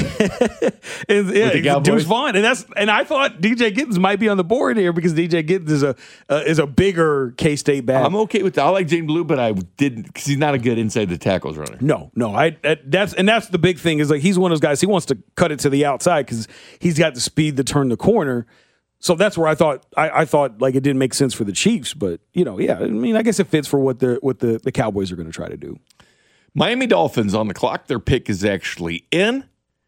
Speaker 4: and, yeah,
Speaker 3: the Cowboys.
Speaker 4: Deuce Vaughn, and that's and I thought D J Giddens might be on the board here, because D J Giddens is a uh, is a bigger K-State back.
Speaker 3: I'm okay with that. I like Jaden Blue, but I didn't because he's not a good inside the tackles runner.
Speaker 4: No, no, I that, that's and that's the big thing, is like he's one of those guys. He wants to cut it to the outside because he's got the speed to turn the corner. So that's where I thought I, I thought like it didn't make sense for the Chiefs, but you know, yeah, I mean, I guess it fits for what the what the, the Cowboys are going to try to do.
Speaker 3: Miami Dolphins on the clock. Their pick is actually in.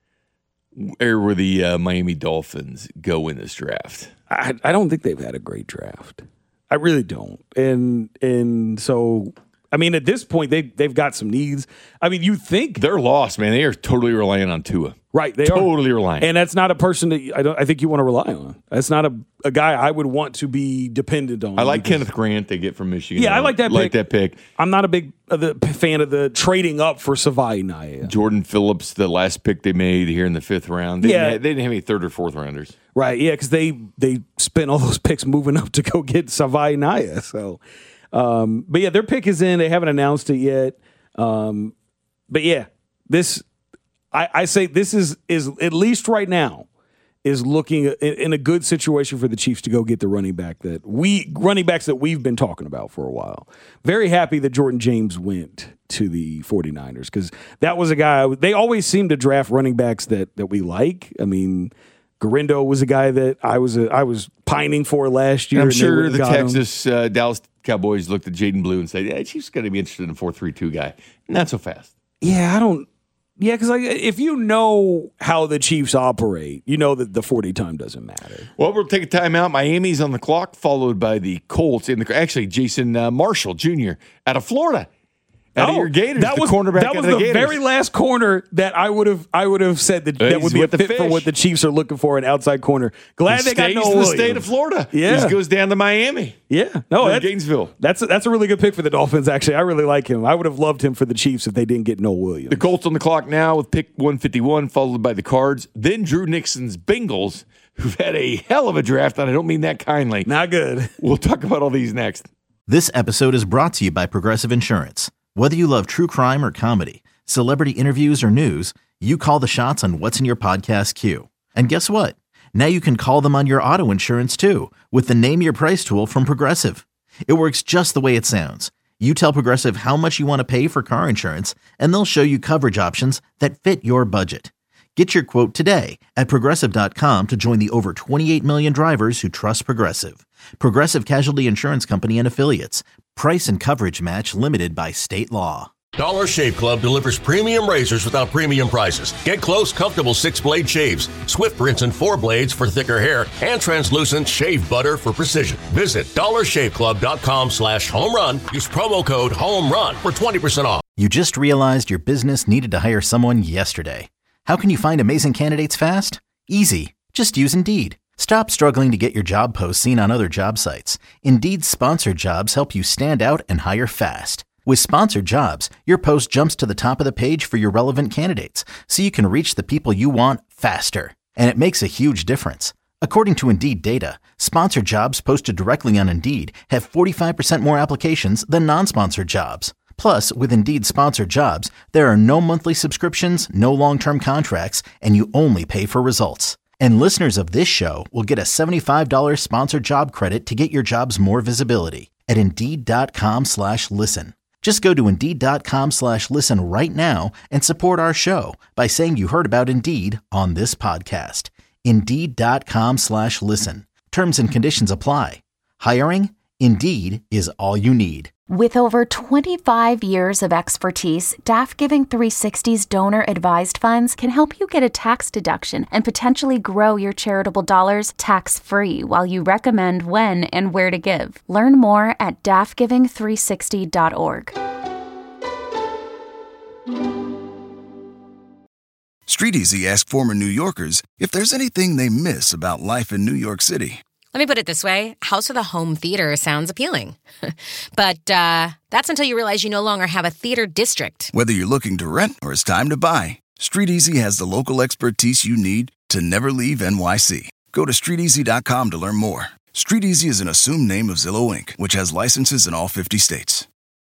Speaker 3: Where will the uh, Miami Dolphins go in this draft?
Speaker 4: I, I don't think they've had a great draft. I really don't, and and so. I mean, at this point, they they've got some needs. I mean, you think
Speaker 3: They're lost, man. They are totally relying on Tua.
Speaker 4: right? They
Speaker 3: Totally
Speaker 4: are
Speaker 3: relying.
Speaker 4: and that's not a person that I don't. I think you want to rely on. That's not a, a guy I would want to be dependent on.
Speaker 3: I like
Speaker 4: because
Speaker 3: Kenneth Grant they get from Michigan.
Speaker 4: Yeah, I like that
Speaker 3: Like
Speaker 4: pick.
Speaker 3: that pick.
Speaker 4: I'm not a big uh, the fan of the trading up for Savai Naya.
Speaker 3: Jordan Phillips, the last pick they made here in the fifth round. They,
Speaker 4: Yeah.
Speaker 3: didn't have, they didn't have any third or fourth rounders.
Speaker 4: Right? Yeah, because they they spent all those picks moving up to go get Savai Naya. So, um, but yeah, their pick is in. They haven't announced it yet. Um, but yeah, this I, I say this is is at least right now is looking in, in a good situation for the Chiefs to go get the running back that we running backs that we've been talking about for a while. Very happy that Jordan James went to the 49ers, because that was a guy they always seem to draft running backs that that we like. I mean, Garindo was a guy that I was a, I was pining for last year.
Speaker 3: I'm
Speaker 4: and they
Speaker 3: sure
Speaker 4: would've
Speaker 3: the
Speaker 4: got him.
Speaker 3: Texas uh, Dallas Cowboys looked at Jaden Blue and said, yeah, Chiefs going to be interested in a four three two guy. Not so fast.
Speaker 4: Yeah, I don't. Yeah, because like, if you know how the Chiefs operate, you know that the forty time doesn't matter.
Speaker 3: Well, we'll take a timeout. Miami's on the clock, followed by the Colts. In the Actually, Jason uh, Marshall Junior out of Florida. out
Speaker 4: oh,
Speaker 3: of your Gators.
Speaker 4: That
Speaker 3: the
Speaker 4: was
Speaker 3: cornerback
Speaker 4: that was
Speaker 3: out of
Speaker 4: the,
Speaker 3: the
Speaker 4: very last corner that I would have I would have said that, that
Speaker 3: He's
Speaker 4: would be a
Speaker 3: with the
Speaker 4: fit for
Speaker 3: fish.
Speaker 4: what the Chiefs are looking for, an outside corner. Glad
Speaker 3: He
Speaker 4: they got
Speaker 3: stays
Speaker 4: Noah
Speaker 3: in the
Speaker 4: Williams.
Speaker 3: state of Florida.
Speaker 4: Yeah.
Speaker 3: He just goes down to Miami.
Speaker 4: Yeah, no,
Speaker 3: Or
Speaker 4: that's,
Speaker 3: Gainesville.
Speaker 4: That's a, that's a really good pick for the Dolphins. Actually, I really like him. I would have loved him for the Chiefs if they didn't get Noah Williams.
Speaker 3: The Colts on the clock now with pick one fifty-one, followed by the Cards. Then Drew Nixon's Bengals, who've had a hell of a draft, and I don't mean that kindly.
Speaker 4: Not good.
Speaker 3: We'll talk about all these next.
Speaker 1: This episode is brought to you by Progressive Insurance. Whether you love true crime or comedy, celebrity interviews or news, you call the shots on what's in your podcast queue. And guess what? Now you can call them on your auto insurance too with the Name Your Price tool from Progressive. It works just the way it sounds. You tell Progressive how much you want to pay for car insurance, and they'll show you coverage options that fit your budget. Get your quote today at Progressive dot com to join the over twenty-eight million drivers who trust Progressive. Progressive Casualty Insurance Company and Affiliates. Price and coverage match limited by state law.
Speaker 2: Dollar Shave Club delivers premium razors without premium prices. Get close, comfortable six-blade shaves, Swift rinse and four blades for thicker hair, and translucent shave butter for precision. Visit dollar shave club dot com slash home run. Use promo code HOMERUN for twenty percent off.
Speaker 1: You just realized your business needed to hire someone yesterday. How can you find amazing candidates fast? Easy. Just use Indeed. Stop struggling to get your job posts seen on other job sites. Indeed's sponsored jobs help you stand out and hire fast. With sponsored jobs, your post jumps to the top of the page for your relevant candidates, so you can reach the people you want faster. And it makes a huge difference. According to Indeed data, sponsored jobs posted directly on Indeed have forty-five percent more applications than non-sponsored jobs. Plus, with Indeed sponsored jobs, there are no monthly subscriptions, no long-term contracts, and you only pay for results. And listeners of this show will get a seventy-five dollars sponsored job credit to get your jobs more visibility at Indeed.com slash listen. Just go to Indeed.com slash listen right now and support our show by saying you heard about Indeed on this podcast. Indeed.com slash listen. Terms and conditions apply. Hiring? Indeed is all you need.
Speaker 6: With over twenty-five years of expertise, Daft Giving three sixty's donor-advised funds can help you get a tax deduction and potentially grow your charitable dollars tax-free while you recommend when and where to give. Learn more at daft giving three sixty dot org.
Speaker 7: StreetEasy asked former New Yorkers if there's anything they miss about life in New York City.
Speaker 8: Let me put it this way. House with a home theater sounds appealing. But uh, that's until you realize you no longer have a theater district.
Speaker 7: Whether you're looking to rent or it's time to buy, StreetEasy has the local expertise you need to never leave N Y C. Go to street easy dot com to learn more. StreetEasy is an assumed name of Zillow Incorporated, which has licenses in all fifty states.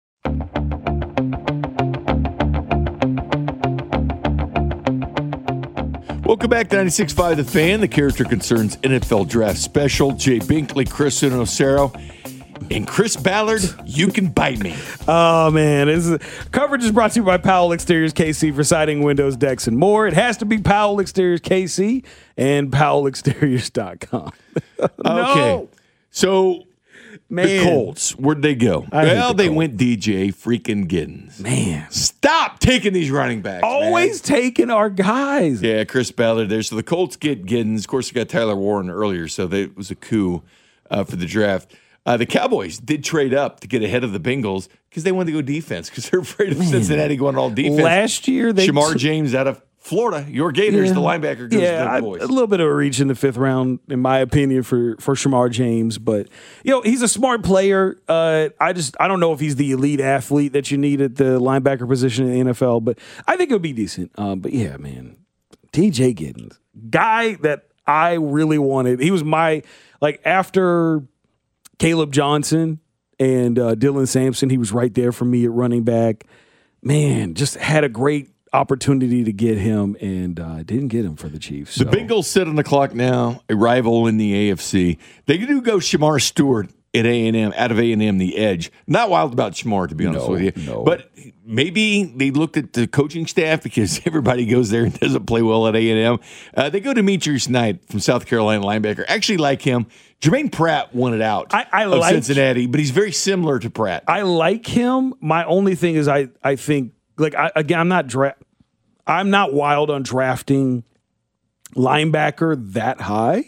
Speaker 3: Welcome back to ninety-six point five The Fan, the Character Concerns N F L Draft Special. Jay Binkley, Chris Nocero, and Chris Ballard, you can bite me.
Speaker 4: Oh, man. This is, coverage is brought to you by Powell Exteriors K C for siding, windows, decks, and more. It has to be Powell Exteriors K C and powell exteriors dot com. No.
Speaker 3: Okay. So,
Speaker 4: Man.
Speaker 3: the Colts, where'd they go?
Speaker 4: I hate
Speaker 3: Well,
Speaker 4: the
Speaker 3: they
Speaker 4: Colts.
Speaker 3: went D J freaking Giddens.
Speaker 4: Man.
Speaker 3: Stop taking these running backs,
Speaker 4: Always
Speaker 3: man.
Speaker 4: taking our guys.
Speaker 3: Yeah, Chris Ballard there. So the Colts get Giddens. Of course, they got Tyler Warren earlier, so they, it was a coup uh, for the draft. Uh, the Cowboys did trade up to get ahead of the Bengals because they wanted to go defense because they're afraid of Man. Cincinnati going all defense.
Speaker 4: Last year, they
Speaker 3: Shamar
Speaker 4: t-
Speaker 3: James out of Florida, your Gators,
Speaker 4: Yeah.
Speaker 3: the linebacker, goes
Speaker 4: yeah,
Speaker 3: to
Speaker 4: I-
Speaker 3: the boys.
Speaker 4: a little bit of a reach in the fifth round, in my opinion, for for Shamar James. But you know, he's a smart player. Uh, I just I don't know if he's the elite athlete that you need at the linebacker position in the N F L, but I think it would be decent. Um, but yeah, man, T J Giddens, guy that I really wanted. He was my like after Caleb Johnson and uh, Dylan Sampson. He was right there for me at running back. Man, just had a great opportunity to get him, and uh, didn't get him for the Chiefs. So.
Speaker 3: The Bengals sit on the clock now, a rival in the A F C. They do go Shamar Stewart at A and M, out of A and M, the edge. Not wild about Shamar, to be honest
Speaker 4: No,
Speaker 3: with you.
Speaker 4: no.
Speaker 3: But maybe they looked at the coaching staff because everybody goes there and doesn't play well at A and M. Uh, they go Demetrius Knight from South Carolina, linebacker. Actually like him. Jermaine Pratt won it out
Speaker 4: I, I
Speaker 3: of
Speaker 4: like,
Speaker 3: Cincinnati, but he's very similar to Pratt.
Speaker 4: I like him. My only thing is I, I think, like, I, again, I'm not dra- I'm not wild on drafting linebacker that high.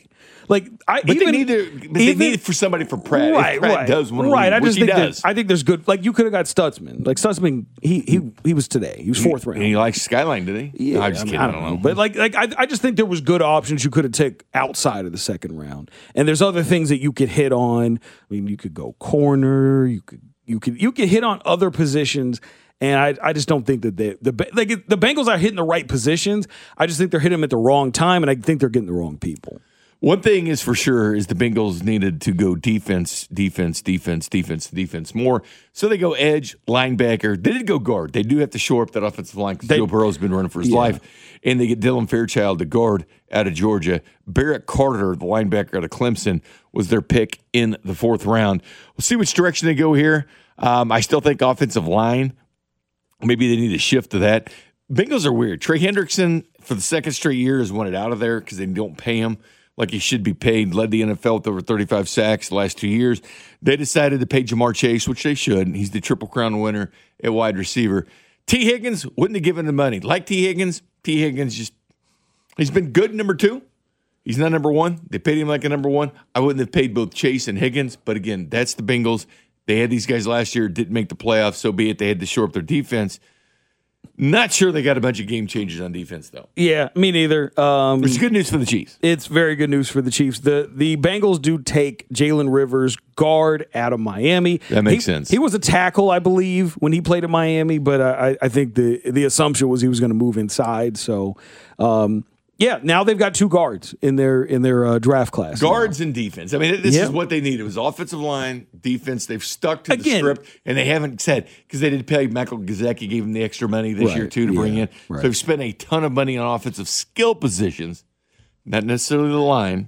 Speaker 4: Like I,
Speaker 3: But
Speaker 4: even,
Speaker 3: they need to, but they
Speaker 4: even-
Speaker 3: need it for somebody for Pratt.
Speaker 4: Right,
Speaker 3: if Pratt
Speaker 4: right,
Speaker 3: does want to
Speaker 4: right.
Speaker 3: leave,
Speaker 4: I
Speaker 3: which
Speaker 4: just
Speaker 3: he
Speaker 4: think
Speaker 3: does.
Speaker 4: that I think there's good. Like you could have got Stutzman. Like Stutzman, he he he was today. He was fourth round.
Speaker 3: And he likes Skyline, did he?
Speaker 4: Yeah,
Speaker 3: No, I'm just
Speaker 4: I, mean,
Speaker 3: kidding.
Speaker 4: I don't know, but like, like I, I just think there was good options you could have taken outside of the second round, and there's other things that you could hit on. I mean, you could go corner, you could, you could, you could hit on other positions, and I, I just don't think that they, the like the Bengals are hitting the right positions. I just think they're hitting them at the wrong time, and I think they're getting the wrong people.
Speaker 3: One thing is for sure is the Bengals needed to go defense, defense, defense, defense, defense more. So they go edge, linebacker. They did go guard. They do have to shore up that offensive line because Joe Burrow's been running for his
Speaker 4: yeah.
Speaker 3: life. And they get Dylan Fairchild, the guard out of Georgia. Barrett Carter, the linebacker out of Clemson, was their pick in the fourth round. We'll see which direction they go here. Um, I still think offensive line, maybe they need to shift to that. Bengals are weird. Trey Hendrickson, for the second straight year, has wanted out of there because they don't pay him like he should be paid, led the N F L with over thirty-five sacks the last two years. They decided to pay Jamar Chase, which they should. He's the Triple Crown winner at wide receiver. T. Higgins wouldn't have given the money. Like T. Higgins, T. Higgins just, he's been good number two. He's not number one. They paid him like a number one. I wouldn't have paid both Chase and Higgins. But again, that's the Bengals. They had these guys last year, didn't make the playoffs, so be it. They had to shore up their defense. Not sure they got a bunch of game changers on defense, though.
Speaker 4: Yeah, me neither. Um,
Speaker 3: Which is good news for the Chiefs.
Speaker 4: It's very good news for the Chiefs. The the Bengals do take Jalen Rivers, guard out of Miami.
Speaker 3: That makes
Speaker 4: he,
Speaker 3: sense.
Speaker 4: He was a tackle, I believe, when he played at Miami, but I, I think the the assumption was he was going to move inside. So, um, yeah, now they've got two guards in their in their uh, draft class.
Speaker 3: Guards
Speaker 4: now.
Speaker 3: and defense. I mean, this
Speaker 4: Yeah.
Speaker 3: is what they need. It was offensive line, defense. They've stuck to
Speaker 4: Again.
Speaker 3: the script, and they haven't said, because they did pay Michael Gazecki, gave him the extra money this
Speaker 4: Right,
Speaker 3: year, too, to
Speaker 4: yeah,
Speaker 3: bring in.
Speaker 4: right.
Speaker 3: So they've spent a ton of money on offensive skill positions, not necessarily the line.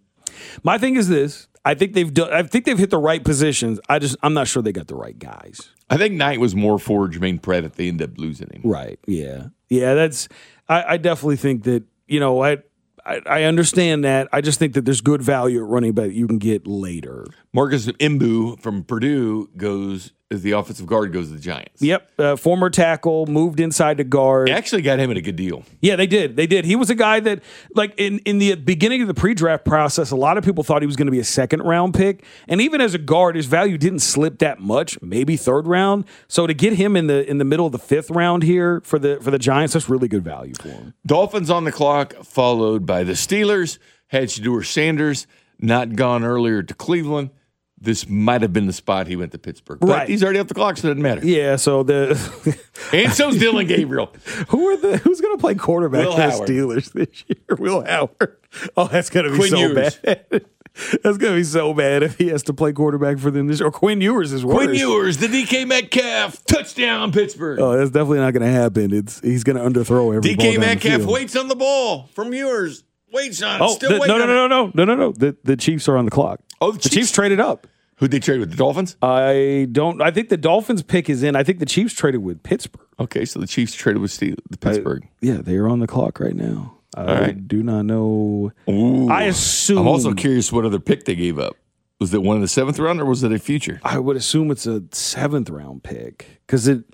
Speaker 4: My thing is this: I think they've done, I think they've hit the right positions. I just I'm not sure they got the right guys.
Speaker 3: I think Knight was more for Jermaine Pratt if they end up losing him.
Speaker 4: Right. Yeah. Yeah. That's. I, I definitely think that you know I. I, I understand that. I just think that there's good value at running back that you can get later.
Speaker 3: Marcus Mbu from Purdue goes as the offensive guard goes to the Giants.
Speaker 4: Yep, uh, former tackle, moved inside to guard.
Speaker 3: They actually got him at a good deal.
Speaker 4: Yeah, they did. They did. He was a guy that, like, in, in the beginning of the pre-draft process, a lot of people thought he was going to be a second-round pick. And even as a guard, his value didn't slip that much, maybe third round. So to get him in the in the middle of the fifth round here for the for the Giants, that's really good value for him.
Speaker 3: Dolphins on the clock, followed by the Steelers. Had Shedeur Sanders not gone earlier to Cleveland, this might have been the spot he went to Pittsburgh. But
Speaker 4: Right.
Speaker 3: he's already off the clock, so it doesn't matter.
Speaker 4: Yeah, so the
Speaker 3: And so's Dylan Gabriel.
Speaker 4: who are the who's going to play quarterback
Speaker 3: Will
Speaker 4: for the
Speaker 3: Howard.
Speaker 4: Steelers this year? Will Howard. Oh, that's going to be
Speaker 3: Quinn
Speaker 4: so
Speaker 3: Ewers.
Speaker 4: bad. That's going to be so bad if he has to play quarterback for them this year. Or Quinn Ewers is worse.
Speaker 3: Quinn Ewers, the D K Metcalf, touchdown Pittsburgh.
Speaker 4: Oh, that's definitely not going to happen. It's he's going to underthrow every
Speaker 3: D
Speaker 4: ball
Speaker 3: K
Speaker 4: down the
Speaker 3: Metcalf
Speaker 4: field.
Speaker 3: waits on the ball from Ewers. Waits on it.
Speaker 4: Oh,
Speaker 3: Still
Speaker 4: the,
Speaker 3: waiting
Speaker 4: no, no,
Speaker 3: on it.
Speaker 4: no, no, no, no, no, no. The the Chiefs are on the clock.
Speaker 3: Oh, the
Speaker 4: the Chiefs,
Speaker 3: Chiefs-
Speaker 4: traded up.
Speaker 3: Who'd they trade with? The Dolphins?
Speaker 4: I don't. I think the Dolphins pick is in. I think the Chiefs traded with Pittsburgh.
Speaker 3: Okay, so the Chiefs traded with Steve, the Pittsburgh.
Speaker 4: I- yeah, they are on the clock right now. I
Speaker 3: right.
Speaker 4: do not know.
Speaker 3: Ooh.
Speaker 4: I assume.
Speaker 3: I'm also curious what other pick they gave up. Was it one in the seventh round or was it a future?
Speaker 4: I would assume it's a seventh round pick because it.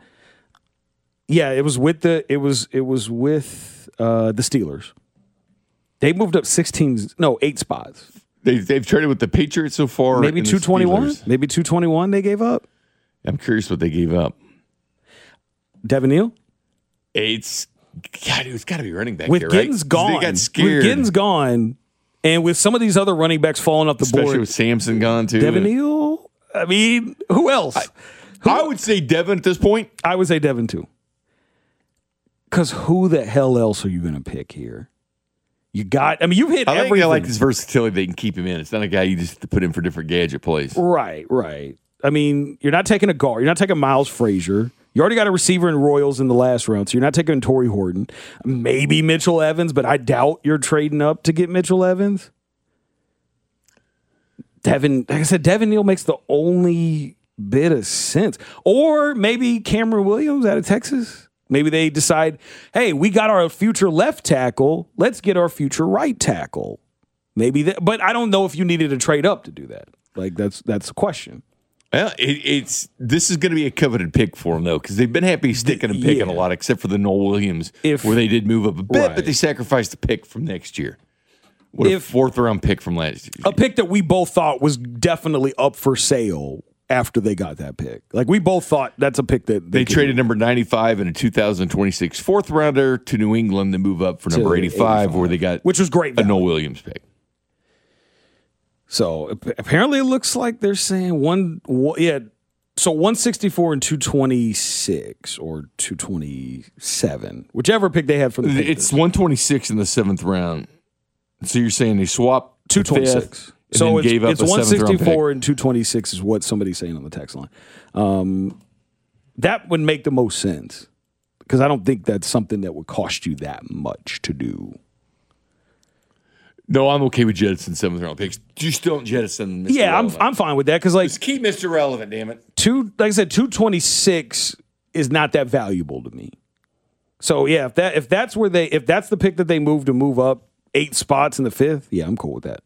Speaker 4: Yeah, it was with the. It was. It was with uh, the Steelers. They moved up sixteen. No, eight spots.
Speaker 3: They, they've traded with the Patriots so far.
Speaker 4: Maybe
Speaker 3: and the
Speaker 4: two twenty one.
Speaker 3: Steelers.
Speaker 4: Maybe two twenty one. They gave up.
Speaker 3: I'm curious what they gave up.
Speaker 4: Devin Neal.
Speaker 3: It's God, it's got to be running back
Speaker 4: With
Speaker 3: there, right?
Speaker 4: Giddens
Speaker 3: 'Cause
Speaker 4: gone,
Speaker 3: They got scared,
Speaker 4: with Giddens gone, and with some of these other running backs falling off the
Speaker 3: especially
Speaker 4: board,
Speaker 3: with Samson gone too.
Speaker 4: Devin Neal. I mean, who else? I,
Speaker 3: I would say Devin at this point.
Speaker 4: I would say Devin too. Because who the hell else are you going to pick here? You got. I mean, you've hit
Speaker 3: I think
Speaker 4: everything.
Speaker 3: I like this versatility. They can keep him in. It's not a guy you just have to put in for different gadget plays.
Speaker 4: Right, right. I mean, you're not taking a guard. You're not taking Miles Frazier. You already got a receiver in Royals in the last round, so you're not taking Torrey Horton. Maybe Mitchell Evans, but I doubt you're trading up to get Mitchell Evans. Devin, like I said, Devin Neal makes the only bit of sense. Or maybe Cameron Williams out of Texas. Maybe they decide, hey, we got our future left tackle. Let's get our future right tackle. Maybe that, but I don't know if you needed to trade up to do that. Like that's that's a question.
Speaker 3: Well, it, it's this is going to be a coveted pick for them though, because they've been happy sticking and picking
Speaker 4: Yeah.
Speaker 3: a lot, except for the Noel Williams,
Speaker 4: If-
Speaker 3: where they did move up a bit,
Speaker 4: Right.
Speaker 3: but they sacrificed the pick from next year. What a
Speaker 4: if
Speaker 3: fourth round pick from last year.
Speaker 4: a pick that we both thought was definitely up for sale after they got that pick. Like we both thought that's a pick that
Speaker 3: They,
Speaker 4: they,
Speaker 3: traded number ninety-five and a two thousand twenty-six fourth rounder to New England to move up for number eighty-five, eighty-five, where they got
Speaker 4: which was great
Speaker 3: a
Speaker 4: value.
Speaker 3: Noel Williams pick.
Speaker 4: So apparently it looks like they're saying one, one yeah. So one sixty-four and two twenty-six or two twenty-seven, whichever pick they had for the Panthers.
Speaker 3: It's one twenty-six in the seventh round. So you're saying they swapped
Speaker 4: two twenty-six.
Speaker 3: And
Speaker 4: so
Speaker 3: then
Speaker 4: it's,
Speaker 3: gave up
Speaker 4: it's
Speaker 3: a
Speaker 4: one sixty-four
Speaker 3: pick.
Speaker 4: and two twenty-six is what somebody's saying on the text line. Um, that would make the most sense because I don't think that's something that would cost you that much to do.
Speaker 3: No, I'm okay with jettison seventh round picks. You still don't jettison Mister
Speaker 4: Yeah, I'm
Speaker 3: Relevant.
Speaker 4: I'm fine with that because like
Speaker 3: Just keep Mister Relevant, damn it.
Speaker 4: two, like I said, two twenty-six is not that valuable to me. So yeah, if that if that's where they if that's the pick that they move to move up eight spots in the fifth, yeah, I'm cool with that.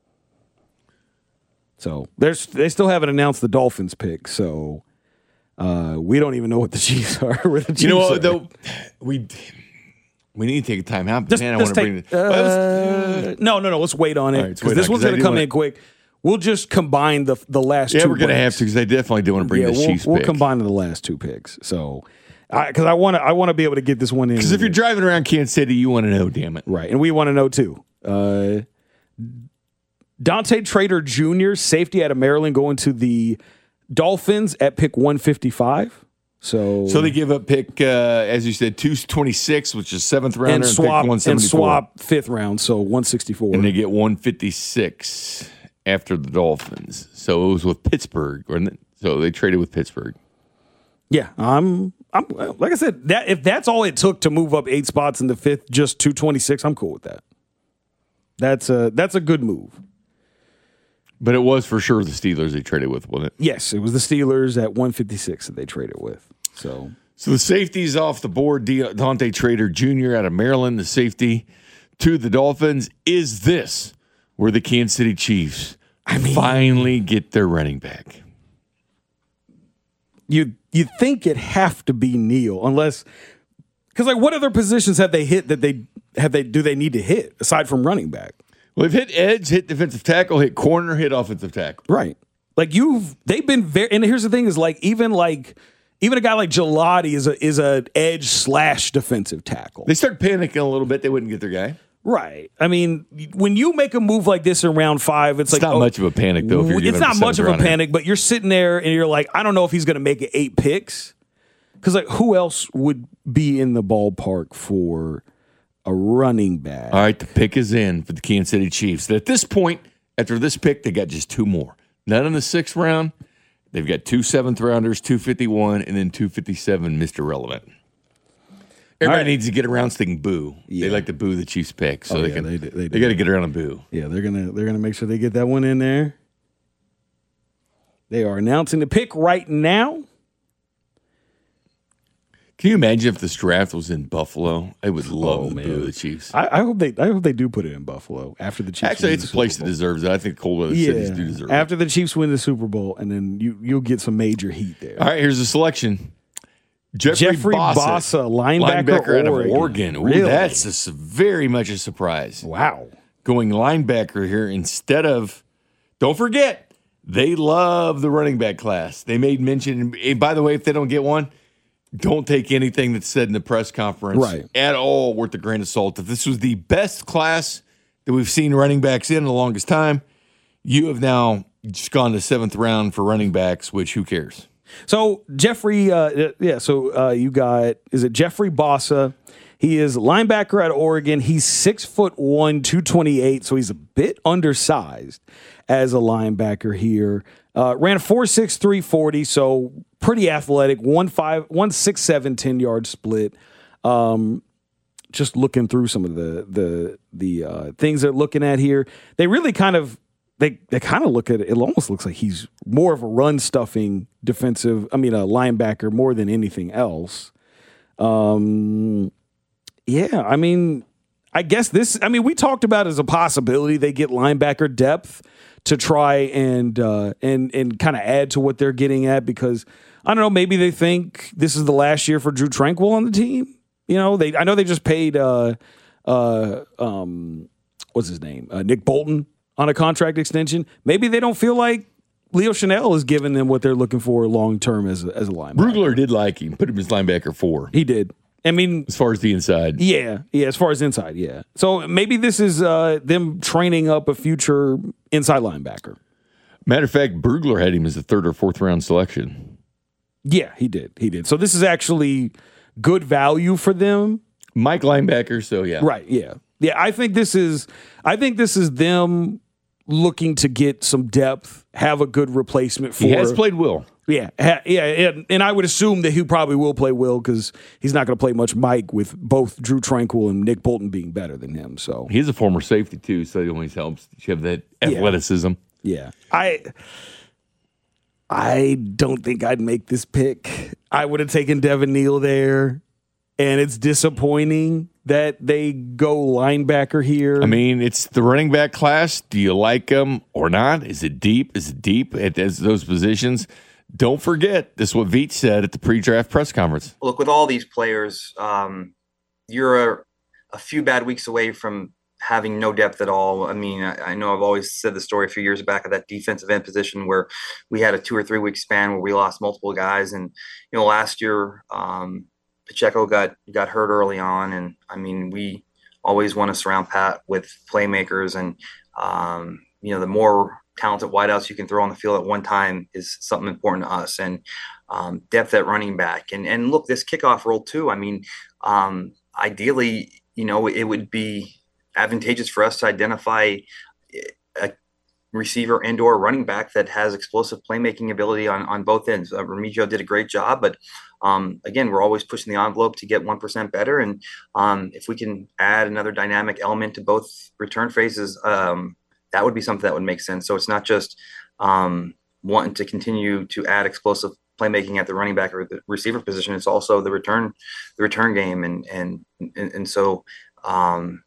Speaker 4: So there's they still haven't announced the Dolphins pick, so uh, we don't even know what the Chiefs are. Where the Chiefs
Speaker 3: You know
Speaker 4: are.
Speaker 3: what, though? We we need to take a time out. But
Speaker 4: Just,
Speaker 3: man, I
Speaker 4: just
Speaker 3: want to
Speaker 4: take,
Speaker 3: bring it.
Speaker 4: uh,
Speaker 3: Well, let's-
Speaker 4: no, no, no. Let's wait on
Speaker 3: All
Speaker 4: it
Speaker 3: right, let's
Speaker 4: because
Speaker 3: wait
Speaker 4: this
Speaker 3: on it,
Speaker 4: one's
Speaker 3: 'cause I
Speaker 4: going to
Speaker 3: do
Speaker 4: come
Speaker 3: wanna-
Speaker 4: in quick. We'll just combine the the last.
Speaker 3: yeah,
Speaker 4: two
Speaker 3: we're going to
Speaker 4: picks.
Speaker 3: have to because they definitely do want to bring
Speaker 4: Yeah,
Speaker 3: the
Speaker 4: we'll,
Speaker 3: Chiefs
Speaker 4: we'll
Speaker 3: pick.
Speaker 4: combine the last two picks. So, because I want to, I want to be able to get this one in.
Speaker 3: Because if you're driving around Kansas City, you want to know, damn it.
Speaker 4: right, and we want to know too. Uh, Dante Trader Junior, safety out of Maryland, going to the Dolphins at pick one fifty-five. So,
Speaker 3: So they give up pick, uh, as you said, two twenty-six, which is seventh rounder,
Speaker 4: and
Speaker 3: and,
Speaker 4: swap
Speaker 3: pick one
Speaker 4: and
Speaker 3: seventy-four.
Speaker 4: swap fifth round, so one sixty-four.
Speaker 3: And they get one fifty-six after the Dolphins. So it was with Pittsburgh. Or, so they traded with Pittsburgh.
Speaker 4: Yeah, I'm. I'm like I said, that if that's all it took to move up eight spots in the fifth, just two twenty-six, I'm cool with that. That's a that's a good move.
Speaker 3: But it was for sure the Steelers they traded with, wasn't it?
Speaker 4: Yes, it was the Steelers at one fifty-six that they traded with. So
Speaker 3: So the safety's off the board. De- Dante Trader Junior out of Maryland, the safety to the Dolphins. Is this where the Kansas City Chiefs
Speaker 4: I mean,
Speaker 3: finally get their running back?
Speaker 4: you you think it'd have to be Neal, unless because like what other positions have they hit that they have they do they need to hit aside from running back?
Speaker 3: Well, they've hit edge, hit defensive tackle, hit corner, hit offensive tackle.
Speaker 4: Right. Like you've they've been very and here's the thing is like even like even a guy like Gelati is a is a edge slash defensive tackle.
Speaker 3: They started panicking a little bit. They wouldn't get their guy.
Speaker 4: Right. I mean, when you make a move like this in round five, it's,
Speaker 3: It's
Speaker 4: like
Speaker 3: not
Speaker 4: oh,
Speaker 3: much of a panic, though, if you're
Speaker 4: it's
Speaker 3: giving
Speaker 4: not
Speaker 3: up a
Speaker 4: much of a
Speaker 3: seventh rounder.
Speaker 4: panic, but you're sitting there and you're like, I don't know if he's going to make it eight picks. Because like, who else would be in the ballpark for a running back?
Speaker 3: All right, the pick is in for the Kansas City Chiefs. At this point, after this pick, they got just two more. None in the sixth round. They've got two seventh rounders, two fifty-one, and then two fifty-seven, Mister Relevant. Everybody
Speaker 4: right.
Speaker 3: needs to get around so they can boo.
Speaker 4: Yeah.
Speaker 3: They like to boo the Chiefs pick, so
Speaker 4: Oh,
Speaker 3: they
Speaker 4: yeah,
Speaker 3: can.
Speaker 4: they do- they
Speaker 3: They,
Speaker 4: do.
Speaker 3: got to get around and boo.
Speaker 4: Yeah, they're gonna they're gonna make sure they get that one in there. They are announcing the pick right now.
Speaker 3: Can you imagine if this draft was in Buffalo? I would love
Speaker 4: Oh,
Speaker 3: to
Speaker 4: man.
Speaker 3: boo the Chiefs.
Speaker 4: I, I hope they I hope they do put it in Buffalo after the Chiefs.
Speaker 3: Actually,
Speaker 4: win
Speaker 3: it's
Speaker 4: the
Speaker 3: a place
Speaker 4: Super
Speaker 3: that
Speaker 4: Bowl.
Speaker 3: deserves it. I think cold weather
Speaker 4: Yeah,
Speaker 3: cities do deserve
Speaker 4: after
Speaker 3: it.
Speaker 4: the Chiefs win the Super Bowl, and then you you'll get some major heat there.
Speaker 3: All right, here's the selection. Jeffrey,
Speaker 4: Jeffrey
Speaker 3: Bossa,
Speaker 4: Bossa, linebacker,
Speaker 3: linebacker out of
Speaker 4: Oregon.
Speaker 3: Oregon. Ooh,
Speaker 4: Really?
Speaker 3: That's a s- very much a surprise.
Speaker 4: Wow.
Speaker 3: Going linebacker here instead of, don't forget, they love the running back class. They made mention, and by the way, if they don't get one, don't take anything that's said in the press conference
Speaker 4: Right.
Speaker 3: at all worth a grain of salt. If this was the best class that we've seen running backs in the longest time, you have now just gone to seventh round for running backs, which who cares?
Speaker 4: So Jeffrey, uh, yeah. So uh, you got is it Jeffrey Bossa? He is linebacker at Oregon. He's six foot one, two twenty eight. So he's a bit undersized as a linebacker here. Uh, ran a four six three forty. So pretty athletic. One five one six seven ten yard split. Um, just looking through some of the the the uh, things they're looking at here, they really kind of. They they kind of look at it. It almost looks like he's more of a run stuffing defensive. I mean, a linebacker more than anything else. Um, yeah. I mean, I guess this. I mean, we talked about as a possibility they get linebacker depth to try and uh, and and kind of add to what they're getting at because I don't know. Maybe they think this is the last year for Drew Tranquill on the team. You know, they. I know they just paid. Uh, uh, um, what's his name, uh, Nick Bolton on a contract extension. Maybe they don't feel like Leo Chanel is giving them what they're looking for long term as a, as a linebacker.
Speaker 3: Brugler did like him, put him as linebacker four.
Speaker 4: He did. I mean,
Speaker 3: as far as the inside,
Speaker 4: yeah, yeah. As far as inside, yeah. So maybe this is uh, them training up a future inside linebacker.
Speaker 3: Matter of fact, Brugler had him as a third or fourth round selection.
Speaker 4: Yeah, he did. He did. So this is actually good value for them.
Speaker 3: Mike linebacker, so yeah.
Speaker 4: Right, yeah. Yeah, I think this is I think this is them looking to get some depth, have a good replacement for.
Speaker 3: He has played Will.
Speaker 4: Yeah, ha, yeah, and, and I would assume that he probably will play Will because he's not going to play much Mike with both Drew Tranquill and Nick Bolton being better than him. So
Speaker 3: he's a former safety too, so it always helps. You have that athleticism.
Speaker 4: Yeah, yeah. I I don't think I'd make this pick. I would have taken Devin Neal there. And it's disappointing that they go linebacker here.
Speaker 3: I mean, it's the running back class. Do you like them or not? Is it deep? Is it deep at those positions? Don't forget, this is what Veach said at the pre-draft press conference.
Speaker 9: Look, with all these players, um, you're a, a few bad weeks away from having no depth at all. I mean, I, I know I've always said the story a few years back of that defensive end position where we had a two or three week span where we lost multiple guys. And, you know, last year, um, Pacheco got got hurt early on, and I mean, we always want to surround Pat with playmakers, and um, you know, the more talented wideouts you can throw on the field at one time is something important to us, and um, depth at running back, and and look, this kickoff role too. I mean, um, ideally, you know, it would be advantageous for us to identify a receiver and or running back that has explosive playmaking ability on, on both ends. Uh, Remigio did a great job, but um, again, we're always pushing the envelope to get one percent better. And um, if we can add another dynamic element to both return phases, um, that would be something that would make sense. So it's not just um, wanting to continue to add explosive playmaking at the running back or the receiver position. It's also the return, the return game. And, and, and, and so um,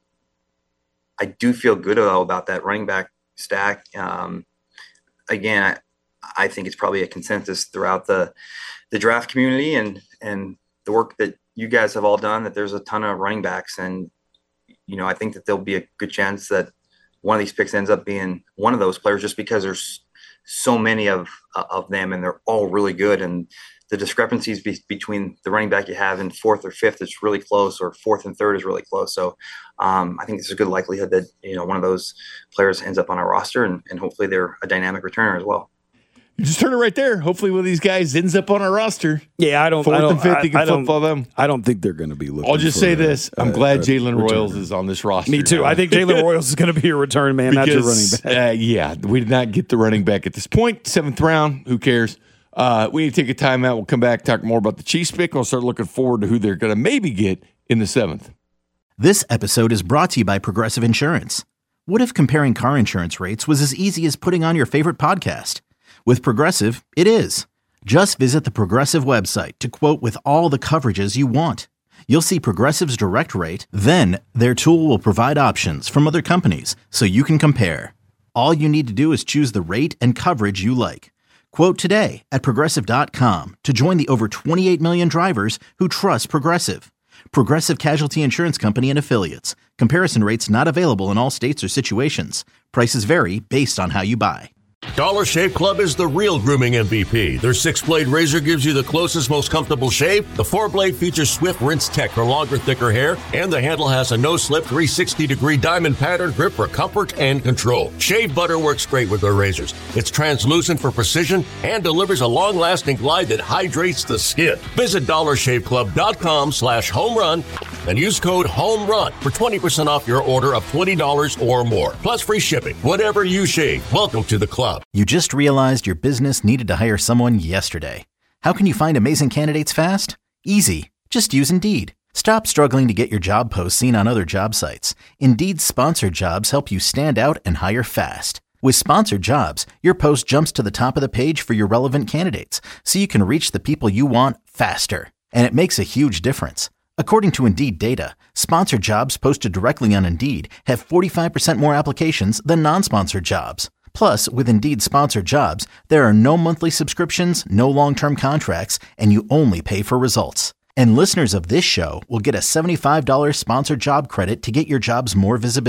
Speaker 9: I do feel good though about that running back stack. Um, again, I, I think it's probably a consensus throughout the the draft community and and the work that you guys have all done that there's a ton of running backs, and you know I think that there'll be a good chance that one of these picks ends up being one of those players just because there's so many of of them and they're all really good, and the discrepancies be, between the running back you have in fourth or fifth is really close, or fourth and third is really close. So um, I think there's a good likelihood that, you know, one of those players ends up on our roster, and, and hopefully they're a dynamic returner as well.
Speaker 3: You just heard it right there. Hopefully one of these guys ends up on our roster.
Speaker 4: Yeah, I don't.
Speaker 3: Fourth
Speaker 4: I don't,
Speaker 3: and fifth,
Speaker 4: I,
Speaker 3: you can
Speaker 4: I
Speaker 3: flip
Speaker 4: don't,
Speaker 3: them.
Speaker 4: I don't think they're going to be looking.
Speaker 3: I'll just
Speaker 4: for
Speaker 3: say
Speaker 4: a,
Speaker 3: this. I'm
Speaker 4: a,
Speaker 3: glad
Speaker 4: a
Speaker 3: Jalen
Speaker 4: returner.
Speaker 3: Royals is on this roster.
Speaker 4: Me too.
Speaker 3: now.
Speaker 4: I think Jalen Royals is going to be a return man,
Speaker 3: because,
Speaker 4: not your running back.
Speaker 3: Uh, yeah, we did not get the running back at this point. Seventh round. Who cares? Uh, we need to take a timeout. We'll come back, talk more about the Chiefs pick. We'll start looking forward to who they're going to maybe get in the seventh.
Speaker 1: This episode is brought to you by Progressive Insurance. What if comparing car insurance rates was as easy as putting on your favorite podcast? With Progressive, it is. Just visit the Progressive website to quote with all the coverages you want. You'll see Progressive's direct rate, then their tool will provide options from other companies so you can compare. All you need to do is choose the rate and coverage you like. Quote today at Progressive dot com to join the over twenty-eight million drivers who trust Progressive. Progressive Casualty Insurance Company and Affiliates. Comparison rates not available in all states or situations. Prices vary based on how you buy.
Speaker 2: Dollar Shave Club is the real grooming M V P. Their six-blade razor gives you the closest, most comfortable shave. The four-blade features Swift Rinse Tech for longer, thicker hair. And the handle has a no-slip three sixty degree diamond pattern grip for comfort and control. Shave butter works great with their razors. It's translucent for precision and delivers a long-lasting glide that hydrates the skin. Visit dollar shave club dot com slash home run and use code HOMERUN for twenty percent off your order of twenty dollars or more. Plus free shipping. Whatever you shave, welcome to the club.
Speaker 1: You just realized your business needed to hire someone yesterday. How can you find amazing candidates fast? Easy. Just use Indeed. Stop struggling to get your job posts seen on other job sites. Indeed's sponsored jobs help you stand out and hire fast. With sponsored jobs, your post jumps to the top of the page for your relevant candidates, so you can reach the people you want faster. And it makes a huge difference. According to Indeed data, sponsored jobs posted directly on Indeed have forty-five percent more applications than non-sponsored jobs. Plus, with Indeed sponsored jobs, there are no monthly subscriptions, no long-term contracts, and you only pay for results. And listeners of this show will get a seventy-five dollars sponsored job credit to get your jobs more visibility.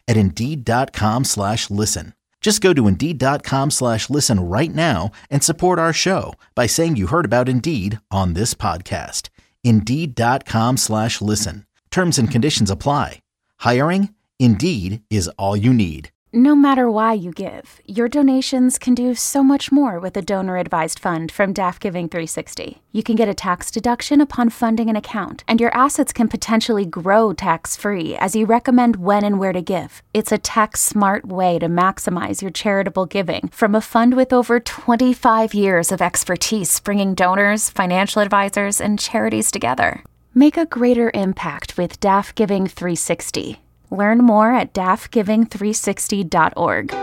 Speaker 1: at Indeed.com slash listen. Just go to Indeed.com slash listen right now and support our show by saying you heard about Indeed on this podcast. Indeed.com slash listen. Terms and conditions apply. Hiring? Indeed is all you need.
Speaker 6: No matter why you give, your donations can do so much more with a donor-advised fund from D A F Giving three sixty. You can get a tax deduction upon funding an account, and your assets can potentially grow tax-free as you recommend when and where to give. It's a tax-smart way to maximize your charitable giving from a fund with over twenty-five years of expertise bringing donors, financial advisors, and charities together. Make a greater impact with D A F Giving three sixty. Learn more at D A F giving three sixty dot org.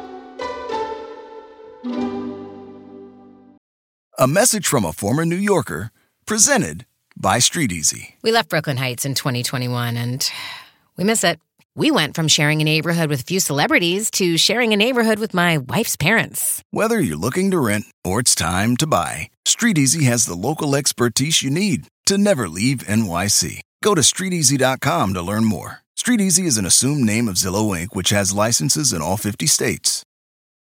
Speaker 7: A message from a former New Yorker, presented by Street Easy.
Speaker 8: We left Brooklyn Heights in twenty twenty-one, and we miss it. We went from sharing a neighborhood with a few celebrities to sharing a neighborhood with my wife's parents.
Speaker 7: Whether you're looking to rent or it's time to buy, Street Easy has the local expertise you need to never leave N Y C. Go to street easy dot com to learn more. Street Easy is an assumed name of Zillow Incorporated, which has licenses in all fifty states.